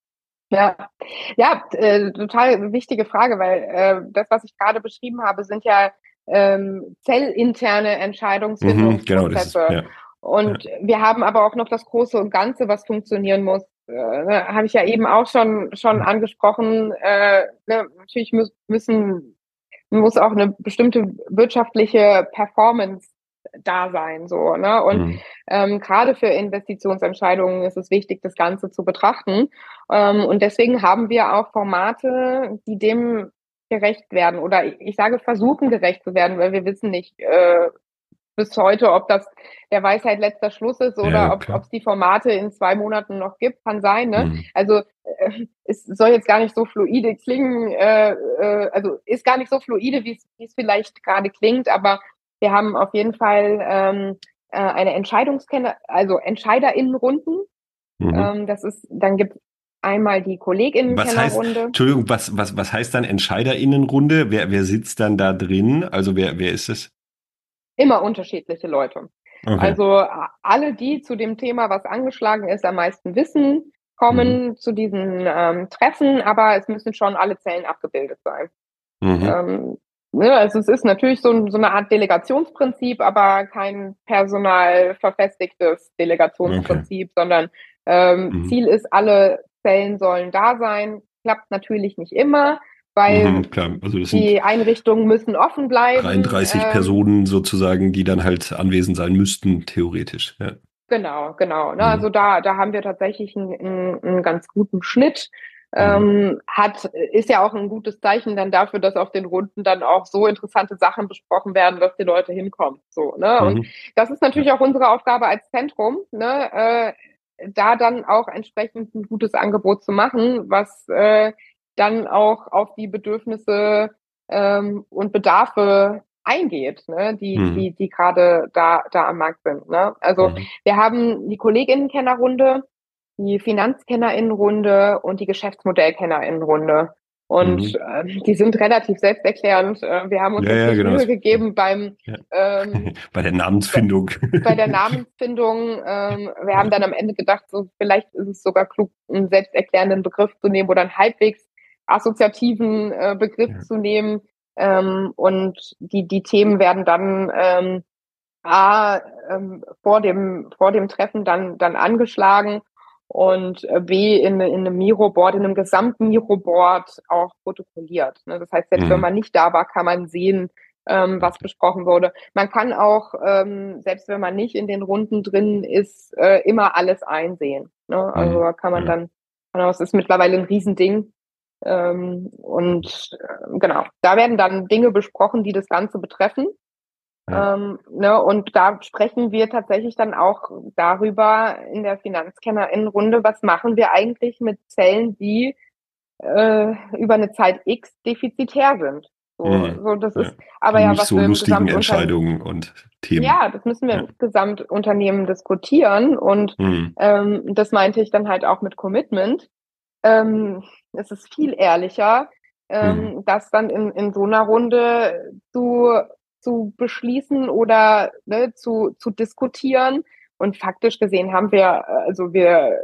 Ja, ja, äh, total wichtige Frage, weil äh, das, was ich gerade beschrieben habe, sind ja ähm, zellinterne Mhm, genau, das ist, Entscheidungsfindungsprozesse. ja. Ja. Und wir haben aber auch noch das Große und Ganze, was funktionieren muss. Äh, ne, habe ich ja eben auch schon schon angesprochen. Äh, ne, natürlich mü müssen muss auch eine bestimmte wirtschaftliche Performance da sein, so, ne? Und Mhm. ähm, gerade für Investitionsentscheidungen ist es wichtig, das Ganze zu betrachten. Ähm, und deswegen haben wir auch Formate, die dem gerecht werden, oder ich, ich sage versuchen gerecht zu werden, weil wir wissen nicht äh, bis heute, ob das der Weisheit letzter Schluss ist Ja, oder ob klar. es die Formate in zwei Monaten noch gibt, kann sein. Ne? Mhm. Also äh, es soll jetzt gar nicht so fluide klingen, äh, äh, also ist gar nicht so fluide, wie es vielleicht gerade klingt, aber wir haben auf jeden Fall ähm, äh, eine Entscheidungskenne, also EntscheiderInnenrunden. Mhm. Ähm, das ist, dann gibt es einmal die Was heißt, KollegInnenkennerrunde. Entschuldigung, was, was, was heißt dann Entscheiderinnenrunde? Wer, wer sitzt dann da drin? Also wer, wer ist es? Immer unterschiedliche Leute. Okay. Also alle, die zu dem Thema, was angeschlagen ist, am meisten wissen, Mhm. kommen zu diesen ähm, Treffen, aber es müssen schon alle Zellen abgebildet sein. Mhm. Ähm, ne, also es ist natürlich so, so eine Art Delegationsprinzip, aber kein personal verfestigtes Okay. Delegationsprinzip, sondern ähm, Mhm. Ziel ist, alle Zellen sollen da sein. Klappt natürlich nicht immer, weil Mhm, klar, also das sind die Einrichtungen müssen offen bleiben. dreiunddreißig Ähm, Personen sozusagen, die dann halt anwesend sein müssten, theoretisch. Ja. Genau, genau. Ne? Mhm. Also da, da haben wir tatsächlich einen, einen, einen ganz guten Schnitt. Mhm. Ähm, hat, ist ja auch ein gutes Zeichen dann dafür, dass auf den Runden dann auch so interessante Sachen besprochen werden, dass die Leute hinkommen. So, ne? Und Mhm. das ist Ja. natürlich auch unsere Aufgabe als Zentrum, ne? Äh, da dann auch entsprechend ein gutes Angebot zu machen, was äh, dann auch auf die Bedürfnisse ähm, und Bedarfe eingeht, ne? die, Mhm. die, die gerade da, da am Markt sind. Ne? Also Mhm. wir haben die KollegInnenkennerrunde. die FinanzkennerInnenrunde und die GeschäftsmodellkennerInnenrunde. Und Mhm. äh, die sind relativ selbsterklärend. Äh, wir haben uns Ja, ja, wirklich genau. Mühe gegeben beim Ja. ähm, Bei der Namensfindung. bei der Namensfindung. Ähm, wir haben dann am Ende gedacht, so vielleicht ist es sogar klug, einen selbsterklärenden Begriff zu nehmen oder einen halbwegs assoziativen äh, Begriff Ja. zu nehmen. Ähm, und die, die Themen werden dann ähm, A, ähm, vor dem, vor dem Treffen dann, dann angeschlagen und äh, B, in, in einem Miro-Board, in einem gesamten Miro-Board auch protokolliert. Ne? Das heißt, selbst wenn Mhm. man nicht da war, kann man sehen, ähm, was besprochen wurde. Man kann auch, ähm, selbst wenn man nicht in den Runden drin ist, äh, immer alles einsehen. Ne? Also Mhm. da kann man Ja. dann, genau, es ist mittlerweile ein Riesending. Ähm, und äh, genau, da werden dann Dinge besprochen, die das Ganze betreffen. Ja. Ähm, ne, und da sprechen wir tatsächlich dann auch darüber in der FinanzkennerInnenrunde, was machen wir eigentlich mit Zellen, die äh, über eine Zeit X defizitär sind. So, Mhm. so das Ja. ist aber Die ja, nicht was so wir im lustigen Gesamtunternehmen, Entscheidungen und Themen. ja, das müssen wir Ja. im Gesamtunternehmen diskutieren. Und Mhm. ähm, das meinte ich dann halt auch mit Commitment. Ähm, es ist viel ehrlicher, Mhm. ähm, das dann in, in so einer Runde zu, zu beschließen oder ne, zu, zu diskutieren. Und faktisch gesehen haben wir, also wir,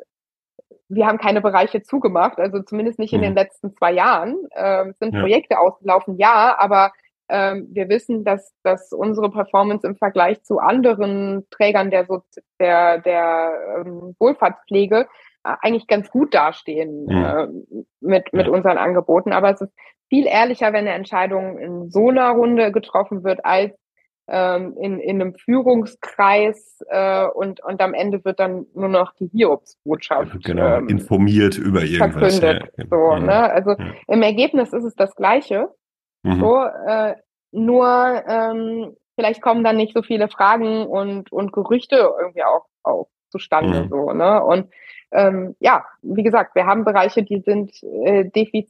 wir haben keine Bereiche zugemacht, also zumindest nicht in den Mhm. letzten zwei Jahren. Ähm, es sind Ja. Projekte ausgelaufen, ja, aber ähm, wir wissen, dass, dass unsere Performance im Vergleich zu anderen Trägern der, Sozi der, der ähm, Wohlfahrtspflege äh, eigentlich ganz gut dastehen Mhm. äh, mit, mit Ja. unseren Angeboten. Aber es ist viel ehrlicher, wenn eine Entscheidung in so einer Runde getroffen wird, als ähm, in, in einem Führungskreis äh, und, und am Ende wird dann nur noch die Hiobsbotschaft Genau, ähm, informiert über irgendwas. Ja. verkündet. So, Mhm. ne? Also Ja. im Ergebnis ist es das Gleiche. Mhm. So, äh, nur ähm, vielleicht kommen dann nicht so viele Fragen und, und Gerüchte irgendwie auch, auch zustande. Mhm. So, ne? Und ähm, ja, wie gesagt, wir haben Bereiche, die sind äh,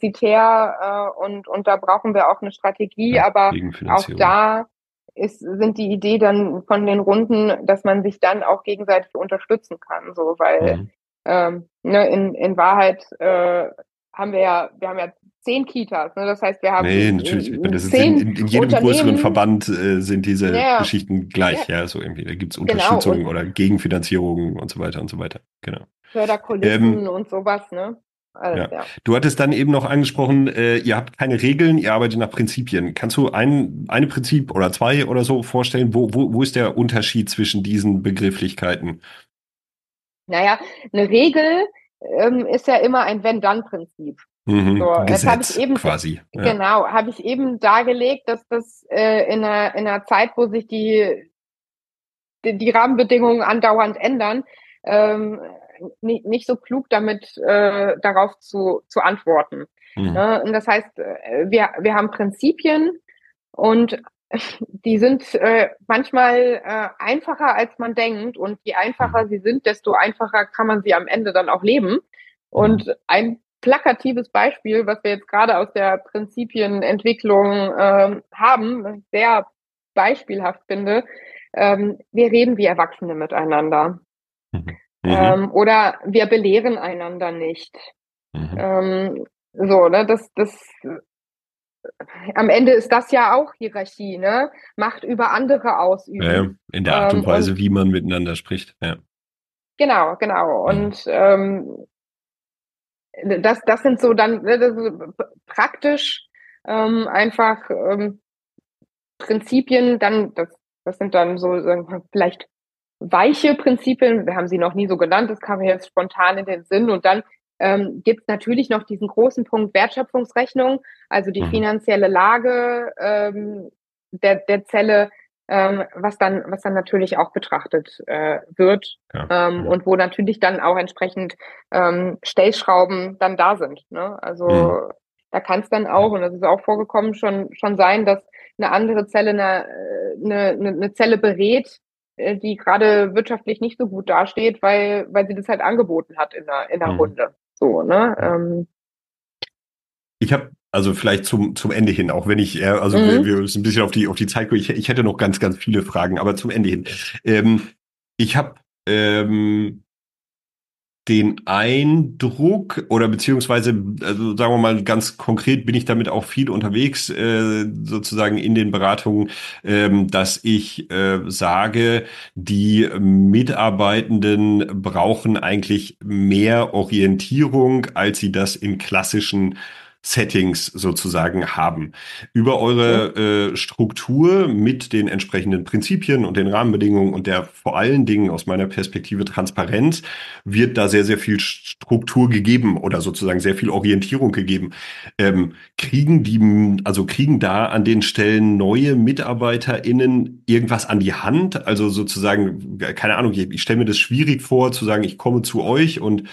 defizitär äh, und, und da brauchen wir auch eine Strategie, Ja. aber auch Gegenfinanzierung. da ist, sind die Idee dann von den Runden, dass man sich dann auch gegenseitig unterstützen kann, so, weil Mhm. ähm, ne, in, in Wahrheit äh, haben wir ja, wir haben ja zehn Kitas, ne? Das heißt, wir Nee, haben natürlich. Ich meine, äh, das ist in, zehn in, in jedem größeren Unternehmen, Verband äh, sind diese ja, Geschichten ja, gleich, ja, so irgendwie. Da gibt's genau, Unterstützung und oder Gegenfinanzierung und so weiter und so weiter. Genau. Förderkulissen Ähm, und sowas, ne? Alles, ja. ja. Du hattest dann eben noch angesprochen, äh, ihr habt keine Regeln, ihr arbeitet nach Prinzipien. Kannst du ein, eine Prinzip oder zwei oder so vorstellen? Wo, wo, wo ist der Unterschied zwischen diesen Begrifflichkeiten? Naja, eine Regel ähm, ist ja immer ein Wenn-Dann-Prinzip. Mhm. So, jetzt habe ich Gesetz eben, quasi. Ja. genau, habe ich eben dargelegt, dass das äh, in einer, in einer Zeit, wo sich die, die, die Rahmenbedingungen andauernd ändern, ähm, nicht, nicht so klug damit äh, darauf zu, zu antworten. Mhm. Ne? Und das heißt, äh, wir, wir haben Prinzipien und die sind äh, manchmal äh, einfacher, als man denkt. Und je Mhm. einfacher sie sind, desto einfacher kann man sie am Ende dann auch leben. Mhm. Und ein plakatives Beispiel, was wir jetzt gerade aus der Prinzipienentwicklung ähm, haben, was ich sehr beispielhaft finde, ähm, wir reden wie Erwachsene miteinander. Mhm. Mhm. Ähm, oder wir belehren einander nicht. Mhm. Ähm, so, ne, das, das am Ende ist das ja auch Hierarchie, ne? Macht über andere Ja, ja, ausüben. in der Art Ähm, und und Weise, wie man miteinander spricht. Ja. genau, genau. Mhm. Und ähm, das, das sind so dann ne, das ist praktisch ähm, einfach ähm, Prinzipien, dann, das, das sind dann so sagen wir, vielleicht weiche Prinzipien, wir haben sie noch nie so genannt, das kam mir jetzt spontan in den Sinn. Und dann ähm, gibt es natürlich noch diesen großen Punkt Wertschöpfungsrechnung, also die Mhm. finanzielle Lage ähm, der, der Zelle, ähm, was dann, was dann natürlich auch betrachtet äh, wird Ja. ähm, Ja. und wo natürlich dann auch entsprechend ähm, Stellschrauben dann da sind. Ne? Mhm. Also da kann es dann auch, und das ist auch vorgekommen, schon, schon sein, dass eine andere Zelle eine, eine, eine Zelle berät, die gerade wirtschaftlich nicht so gut dasteht, weil, weil sie das halt angeboten hat in der, in der Mhm. Runde. So, ne? Ja. Ähm, Ich habe also vielleicht zum zum Ende hin, auch wenn ich eher, also wir, mhm. wir müssen ein bisschen auf die auf die Zeit gucken. Ich, ich hätte noch ganz ganz viele Fragen, aber zum Ende hin. Ähm, ich habe ähm, den Eindruck oder beziehungsweise, also sagen wir mal ganz konkret, bin ich damit auch viel unterwegs, äh, sozusagen in den Beratungen, ähm, dass ich äh, sage, die Mitarbeitenden brauchen eigentlich mehr Orientierung, als sie das in klassischen Settings sozusagen haben. Über Mhm. eure äh, Struktur mit den entsprechenden Prinzipien und den Rahmenbedingungen und der vor allen Dingen aus meiner Perspektive Transparenz wird da sehr, sehr viel Struktur gegeben oder sozusagen sehr viel Orientierung gegeben. Ähm, kriegen die, also kriegen da an den Stellen neue MitarbeiterInnen irgendwas an die Hand? Also sozusagen, keine Ahnung, ich, ich stelle mir das schwierig vor, zu sagen, ich komme zu euch und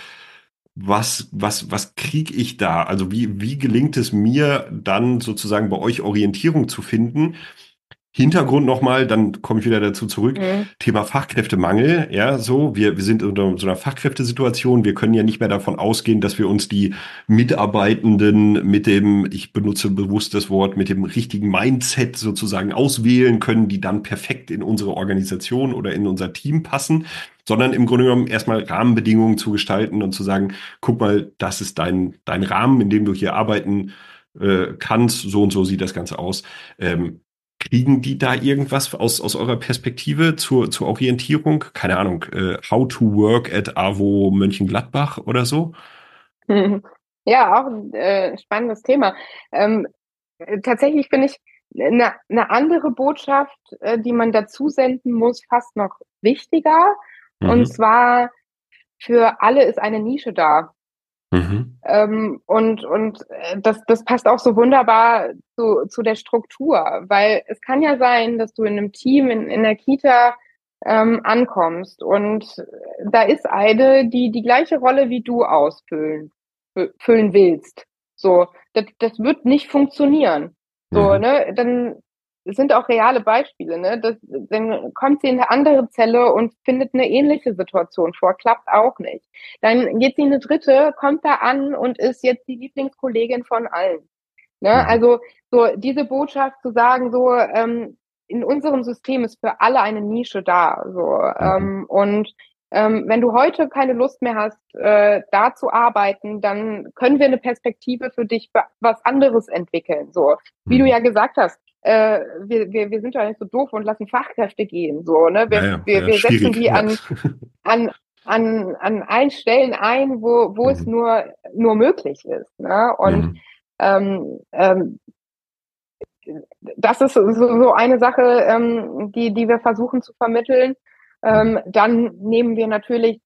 was, was, was kriege ich da? Also wie, wie gelingt es mir dann sozusagen bei euch Orientierung zu finden? Hintergrund nochmal, dann komme ich wieder dazu zurück. Mhm. Thema Fachkräftemangel, ja, so. Wir, wir sind unter so einer Fachkräftesituation. Wir können ja nicht mehr davon ausgehen, dass wir uns die Mitarbeitenden mit dem, ich benutze bewusst das Wort, mit dem richtigen Mindset sozusagen auswählen können, die dann perfekt in unsere Organisation oder in unser Team passen, sondern im Grunde genommen erstmal Rahmenbedingungen zu gestalten und zu sagen, guck mal, das ist dein, dein Rahmen, in dem du hier arbeiten äh, kannst. So und so sieht das Ganze aus. Ähm, Kriegen die da irgendwas aus, aus eurer Perspektive zur, zur Orientierung? Keine Ahnung, äh, How to Work at AWO Mönchengladbach oder so? Mhm. Ja, auch ein äh, spannendes Thema. Ähm, äh, tatsächlich finde ich eine, eine andere Botschaft, äh, die man dazu senden muss, fast noch wichtiger. Und Mhm. zwar, für alle ist eine Nische da. Mhm. Ähm, und und äh, das, das passt auch so wunderbar zu, zu der Struktur, weil es kann ja sein, dass du in einem Team, in, in der Kita ähm, ankommst und da ist eine, die die gleiche Rolle wie du ausfüllen fü- füllen willst. So, das, das wird nicht funktionieren. So, Mhm. ne, dann sind auch reale Beispiele, ne? Das, dann kommt sie in eine andere Zelle und findet eine ähnliche Situation vor, klappt auch nicht. Dann geht sie in eine dritte, kommt da an und ist jetzt die Lieblingskollegin von allen. Ne? Mhm. Also so diese Botschaft zu sagen, so ähm, in unserem System ist für alle eine Nische da. So Mhm. ähm, und ähm, wenn du heute keine Lust mehr hast, äh, da zu arbeiten, dann können wir eine Perspektive für dich für was anderes entwickeln. So wie du Mhm. ja gesagt hast, äh, wir, wir, wir sind ja nicht so doof und lassen Fachkräfte gehen. So ne, Ja, wir, ja, wir, ja, wir setzen schwierig, die ja. an an an an allen Stellen ein, wo wo es Mhm. nur nur möglich ist. Ne? Und Mhm. ähm, ähm, das ist so, so eine Sache, ähm, die, die wir versuchen zu vermitteln. Mhm. Ähm, dann nehmen wir natürlich,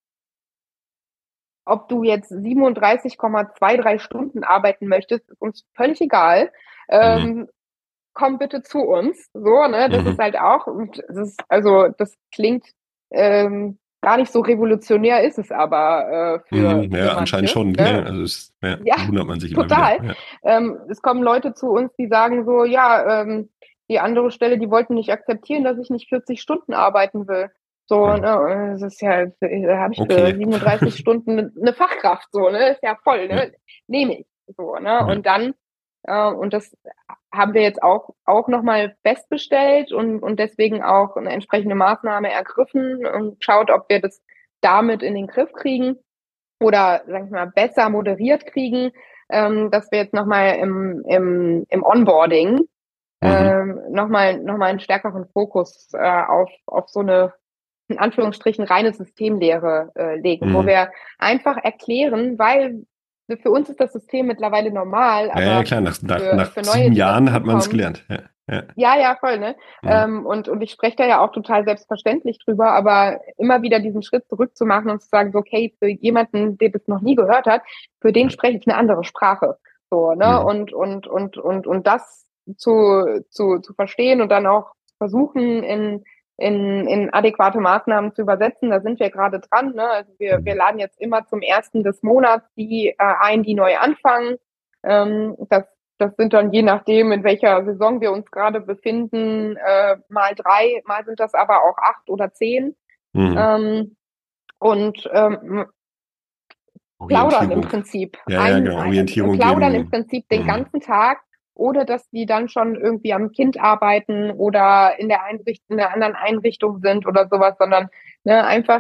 ob du jetzt siebenunddreißig Komma drei Stunden arbeiten möchtest, ist uns völlig egal. Mhm. Ähm, komm bitte zu uns. So, ne, das ist Mhm. halt auch, und das ist, also das klingt ähm, gar nicht so revolutionär, ist es aber äh, für, Mhm. für Ja, anscheinend manche. schon. Ne? Ne? Also es, ja, Ja, wundert man sich immer wieder. total. Ja. Ähm, es kommen Leute zu uns, die sagen so, ja, ähm, die andere Stelle, die wollten nicht akzeptieren, dass ich nicht vierzig Stunden arbeiten will. So, Mhm. ne, und das ist ja, da habe ich für Okay. siebenunddreißig Stunden eine Fachkraft, so, ne, ist ja voll, Ja. ne, nehme ich, so, ne, Ja. und dann, äh, und das haben wir jetzt auch, auch nochmal festgestellt und, und deswegen auch eine entsprechende Maßnahme ergriffen und schaut, ob wir das damit in den Griff kriegen oder, sag ich mal, besser moderiert kriegen, ähm, dass wir jetzt nochmal im, im, im Onboarding Mhm. ähm, nochmal noch mal einen stärkeren Fokus äh, auf, auf so eine, in Anführungsstrichen, reine Systemlehre äh, legen, wo Mhm. wir einfach erklären, weil für uns ist das System mittlerweile normal, Ja, ja, aber klar, nach, nach, für, nach für neue, sieben die Jahren hat man es dazukommen, gelernt. Ja. Ja. ja, ja, voll, ne? Mhm. Ähm, und, und ich spreche da ja auch total selbstverständlich drüber, aber immer wieder diesen Schritt zurückzumachen und zu sagen, so, okay, für jemanden, der das noch nie gehört hat, für den Ja. spreche ich eine andere Sprache. So, ne? Mhm. Und, und, und, und, und das zu, zu, zu verstehen und dann auch versuchen, in, in, in adäquate Maßnahmen zu übersetzen. Da sind wir gerade dran. Ne? Also wir, wir Mhm. laden jetzt immer zum ersten des Monats die äh, ein, die neu anfangen. Ähm, das das sind dann je nachdem, in welcher Saison wir uns gerade befinden, äh, mal drei, mal sind das aber auch acht oder zehn. Mhm. Ähm, und ähm, plaudern im Orientierung. Prinzip. Ja, ja, Ein, genau. ein, Orientierung plaudern im geben. Prinzip den Mhm. ganzen Tag, oder dass die dann schon irgendwie am Kind arbeiten oder in der Einrichtung, in der anderen Einrichtung sind oder sowas, sondern ne, einfach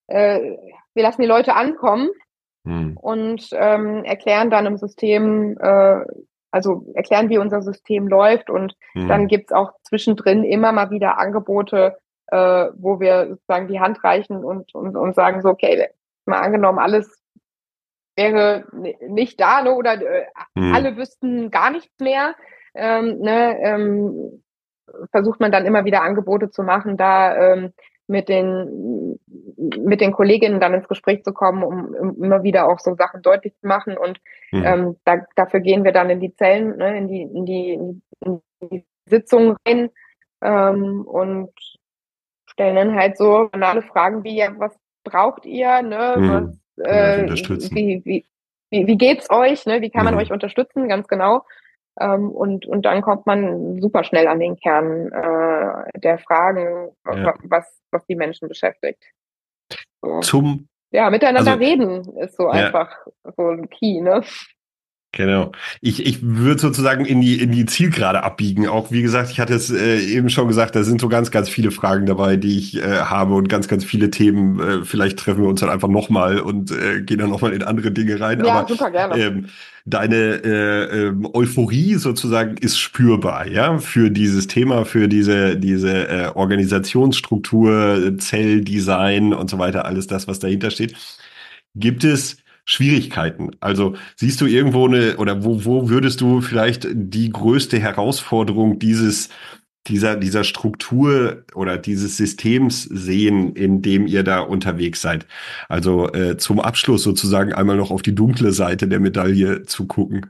äh, wir lassen die Leute ankommen hm. und ähm, erklären dann im System, äh, also erklären, wie unser System läuft und hm. dann gibt's auch zwischendrin immer mal wieder Angebote, äh, wo wir sozusagen die Hand reichen und, und, und sagen so, okay, mal angenommen, alles wäre nicht da, ne, oder äh, hm. alle wüssten gar nichts mehr, ähm, ne, ähm, versucht man dann immer wieder Angebote zu machen, da ähm, mit den mit den Kolleginnen dann ins Gespräch zu kommen, um, um immer wieder auch so Sachen deutlich zu machen und hm. ähm, da, dafür gehen wir dann in die Zellen, ne, in die in die, in die Sitzungen rein ähm, und stellen dann halt so banale Fragen wie, ja, was braucht ihr, ne, Hm. was Kann man euch äh, unterstützen? wie, wie, wie, wie geht's euch, ne, wie kann man hm. euch unterstützen, ganz genau. Ähm, und, und dann kommt man super schnell an den Kern äh, der Fragen, Ja. was, was die Menschen beschäftigt. So. Zum, Ja, miteinander also, reden ist so ja. einfach so ein Key, ne? Genau. Ich, ich würde sozusagen in die, in die Zielgerade abbiegen. Auch wie gesagt, ich hatte es äh, eben schon gesagt, da sind so ganz, ganz viele Fragen dabei, die ich äh, habe und ganz, ganz viele Themen. Äh, vielleicht treffen wir uns dann einfach nochmal und äh, gehen dann nochmal in andere Dinge rein. Ja, Aber super gerne. ähm, deine äh, ähm, Euphorie sozusagen ist spürbar, ja, für dieses Thema, für diese, diese äh, Organisationsstruktur, Zelldesign und so weiter, alles das, was dahinter steht. Gibt es Schwierigkeiten? Also siehst du irgendwo eine, oder wo, wo würdest du vielleicht die größte Herausforderung dieses, dieser, dieser Struktur oder dieses Systems sehen, in dem ihr da unterwegs seid? Also äh, zum Abschluss sozusagen einmal noch auf die dunkle Seite der Medaille zu gucken.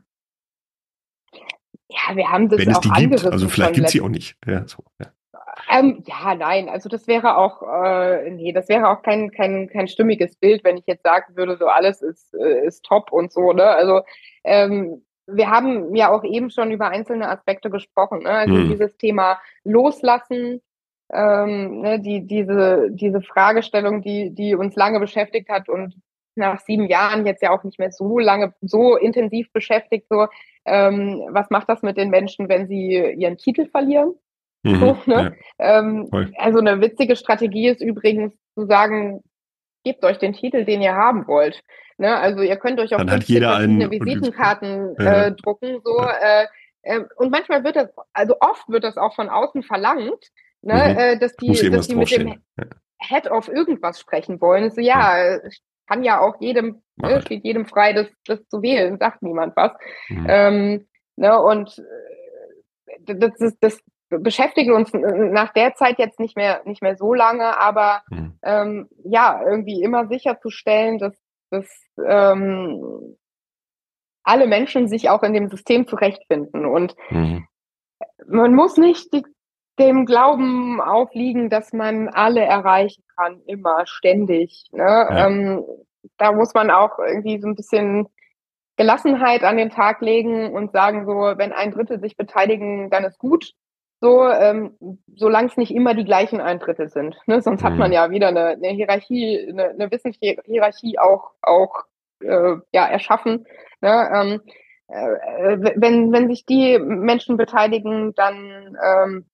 Ja, wir haben das Wenn es auch die gibt, also angerissen vielleicht schon gibt es sie letzt. auch nicht. Ja, so, ja. Ähm, ja, nein, also das wäre auch, äh, nee, das wäre auch kein, kein, kein stimmiges Bild, wenn ich jetzt sagen würde, so alles ist, äh, ist top und so, ne? Also ähm, wir haben ja auch eben schon über einzelne Aspekte gesprochen, ne? Also Hm. dieses Thema Loslassen, ähm, ne? Die, diese, diese Fragestellung, die, die uns lange beschäftigt hat und nach sieben Jahren jetzt ja auch nicht mehr so lange, so intensiv beschäftigt, so, ähm, was macht das mit den Menschen, wenn sie ihren Titel verlieren? So, Mhm. ne? Ja, Ähm, voll. also eine witzige Strategie ist übrigens zu sagen, gebt euch den Titel, den ihr haben wollt. Ne? Also ihr könnt euch auch Dann hat fünfzig jeder einen verschiedene und Visitenkarten äh, äh, drucken, so ja. äh, äh, und manchmal wird das, also oft wird das auch von außen verlangt, ne, Mhm. äh, dass Muss die, dass irgendwas die mit dem draufstehen. Ja. Head of irgendwas sprechen wollen. So Ja. ja, kann ja auch jedem, Mach ne, halt. steht jedem frei, das, das zu wählen, sagt niemand was. Mhm. Ähm, ne, und äh, das ist das beschäftigt uns nach der Zeit jetzt nicht mehr nicht mehr so lange, aber Mhm. ähm, ja, irgendwie immer sicherzustellen, dass, dass ähm, alle Menschen sich auch in dem System zurechtfinden. Und Mhm. man muss nicht die, dem Glauben aufliegen, dass man alle erreichen kann, immer, ständig. Ne? Ja. Ähm, da muss man auch irgendwie so ein bisschen Gelassenheit an den Tag legen und sagen, so, wenn ein Drittel sich beteiligen, dann ist gut. So, ähm, solange es nicht immer die gleichen ein Drittel sind. Ne? Sonst hat man Mhm. ja wieder eine, eine Hierarchie, eine, eine Wissenshierarchie auch, auch äh, ja, erschaffen. Ne? Ähm, äh, wenn, wenn sich die Menschen beteiligen, dann, ähm,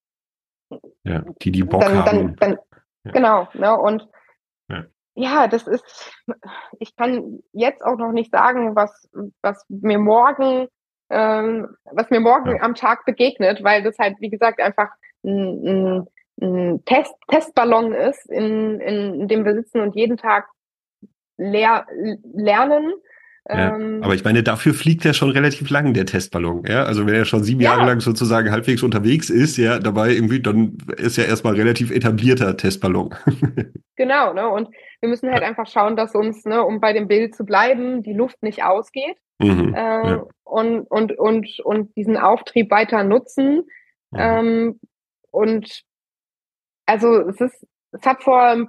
Ja. Die, die Bock dann, dann, haben. dann, Ja. genau. Ne? Und Ja. ja, das ist, ich kann jetzt auch noch nicht sagen, was, was mir morgen, ähm, was mir morgen Ja. am Tag begegnet, weil das halt, wie gesagt, einfach ein, ein, ein Test, Testballon ist, in, in, in dem wir sitzen und jeden Tag lehr, lernen. Ja. Aber Ähm, ich meine, dafür fliegt er schon relativ lang, der Testballon. Ja, also wenn er schon sieben Jahre ja, lang sozusagen halbwegs unterwegs ist, ja, dabei irgendwie, dann ist er erstmal relativ etablierter Testballon. genau, ne? Und wir müssen halt Ja. einfach schauen, dass uns, ne, um bei dem Bild zu bleiben, die Luft nicht ausgeht. Mhm. Äh, Ja. und, und, und, und diesen Auftrieb weiter nutzen. Mhm. Ähm, und also es ist, es hat vor ein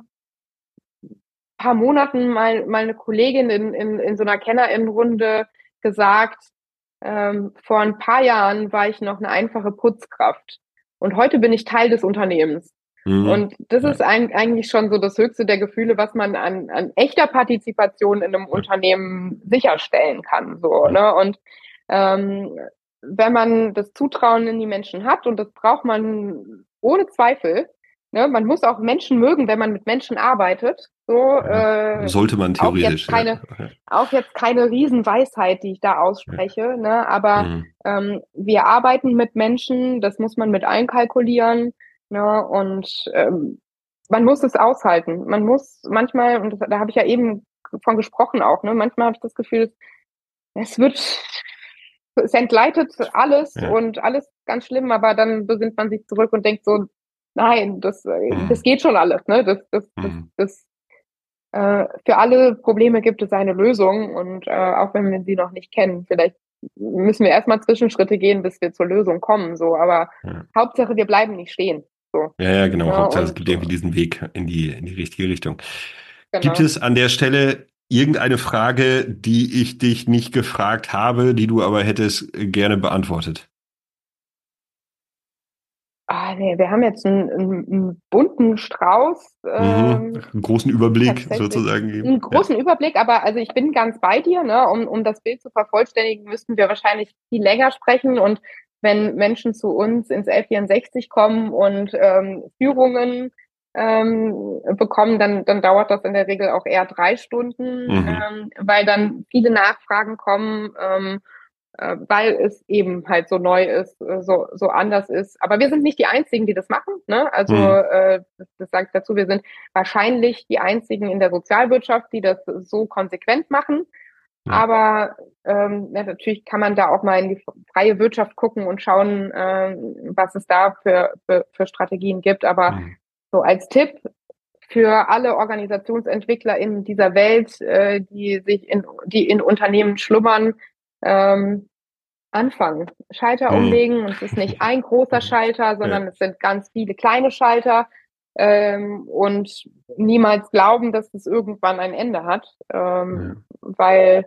paar Monaten mal, mal eine Kollegin in, in, in so einer KennerInnenrunde gesagt, ähm, vor ein paar Jahren war ich noch eine einfache Putzkraft und heute bin ich Teil des Unternehmens. Mhm. Und das Ja. ist ein, eigentlich schon so das höchste der Gefühle, was man an, an echter Partizipation in einem Ja. Unternehmen sicherstellen kann. So, Ja. ne? Und ähm, wenn man das Zutrauen in die Menschen hat, und das braucht man ohne Zweifel, ne? Man muss auch Menschen mögen, wenn man mit Menschen arbeitet. So, ja. äh, Sollte man theoretisch. Auch jetzt keine, ja. auch jetzt keine Riesenweisheit, die ich da ausspreche, ja. ne? Aber mhm. ähm, wir arbeiten mit Menschen, das muss man mit einkalkulieren, ne? Und ähm, man muss es aushalten. Man muss manchmal, und das, da habe ich ja eben von gesprochen auch, ne? Manchmal habe ich das Gefühl, es wird, es entgleitet alles ja. und alles ganz schlimm, aber dann besinnt man sich zurück und denkt so, nein, das, mhm. das geht schon alles, ne? Das, das, mhm. das, das äh, für alle Probleme gibt es eine Lösung und äh, auch wenn wir sie noch nicht kennen, vielleicht müssen wir erstmal Zwischenschritte gehen, bis wir zur Lösung kommen, so, aber ja. Hauptsache, wir bleiben nicht stehen. So. Ja, ja, genau. Ja, Hauptsache, es gibt irgendwie diesen Weg in die, in die richtige Richtung. Genau. Gibt es an der Stelle irgendeine Frage, die ich dich nicht gefragt habe, die du aber hättest gerne beantwortet? Ah, nee, wir haben jetzt einen, einen, einen bunten Strauß. Ähm, mhm. Einen großen Überblick sozusagen. Einen großen ja. Überblick, aber also ich bin ganz bei dir, ne? Um, um das Bild zu vervollständigen, müssten wir wahrscheinlich viel länger sprechen und wenn Menschen zu uns ins L vierundsechzig kommen und ähm, Führungen ähm, bekommen, dann, dann dauert das in der Regel auch eher drei Stunden, mhm. ähm, weil dann viele Nachfragen kommen, ähm, äh, weil es eben halt so neu ist, so, so anders ist. Aber wir sind nicht die Einzigen, die das machen, ne? Also mhm. äh, das, das sage ich dazu, wir sind wahrscheinlich die Einzigen in der Sozialwirtschaft, die das so konsequent machen. Ja. Aber ähm, ja, natürlich kann man da auch mal in die freie Wirtschaft gucken und schauen, ähm, was es da für, für, für Strategien gibt. Aber mhm. so als Tipp für alle Organisationsentwickler in dieser Welt, äh, die sich in, die in Unternehmen schlummern, ähm, anfangen. Schalter mhm. umlegen. Und es ist nicht ein großer Schalter, sondern ja. es sind ganz viele kleine Schalter. Ähm, und niemals glauben, dass es irgendwann ein Ende hat, ähm, ja. weil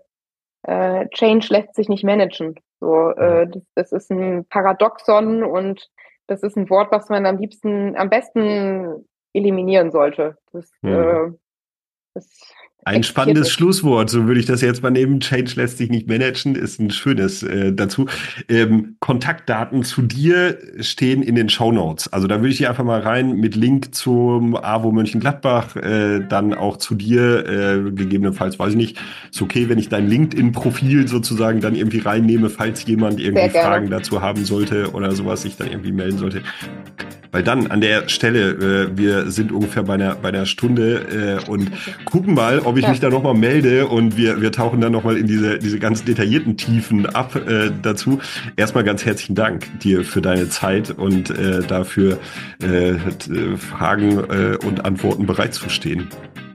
äh, Change lässt sich nicht managen. So, äh, das, das ist ein Paradoxon und das ist ein Wort, was man am liebsten, am besten eliminieren sollte. Das, ja. äh, das Ein spannendes Schlusswort, so würde ich das jetzt mal nehmen. Change lässt sich nicht managen, ist ein schönes äh, dazu. Ähm, Kontaktdaten zu dir stehen in den Shownotes. Also da würde ich hier einfach mal rein mit Link zum A W O Mönchengladbach, äh, dann auch zu dir, äh, gegebenenfalls, weiß ich nicht, ist okay, wenn ich dein LinkedIn-Profil sozusagen dann irgendwie reinnehme, falls jemand irgendwie Fragen dazu haben sollte oder sowas, sich dann irgendwie melden sollte. Weil dann an der Stelle, äh, wir sind ungefähr bei einer, bei einer Stunde äh, und gucken mal, ob ich ja. mich da nochmal melde und wir, wir tauchen dann nochmal in diese, diese ganz detaillierten Tiefen ab äh, dazu. Erstmal ganz herzlichen Dank dir für deine Zeit und äh, dafür äh, Fragen äh, und Antworten bereitzustehen.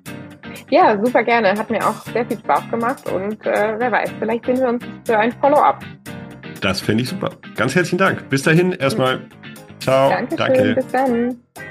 Ja, super gerne. Hat mir auch sehr viel Spaß gemacht und äh, wer weiß, vielleicht sehen wir uns für ein Follow-up. Das fände ich super. Ganz herzlichen Dank. Bis dahin erstmal. Ciao. Dankeschön, Danke. Bis dann.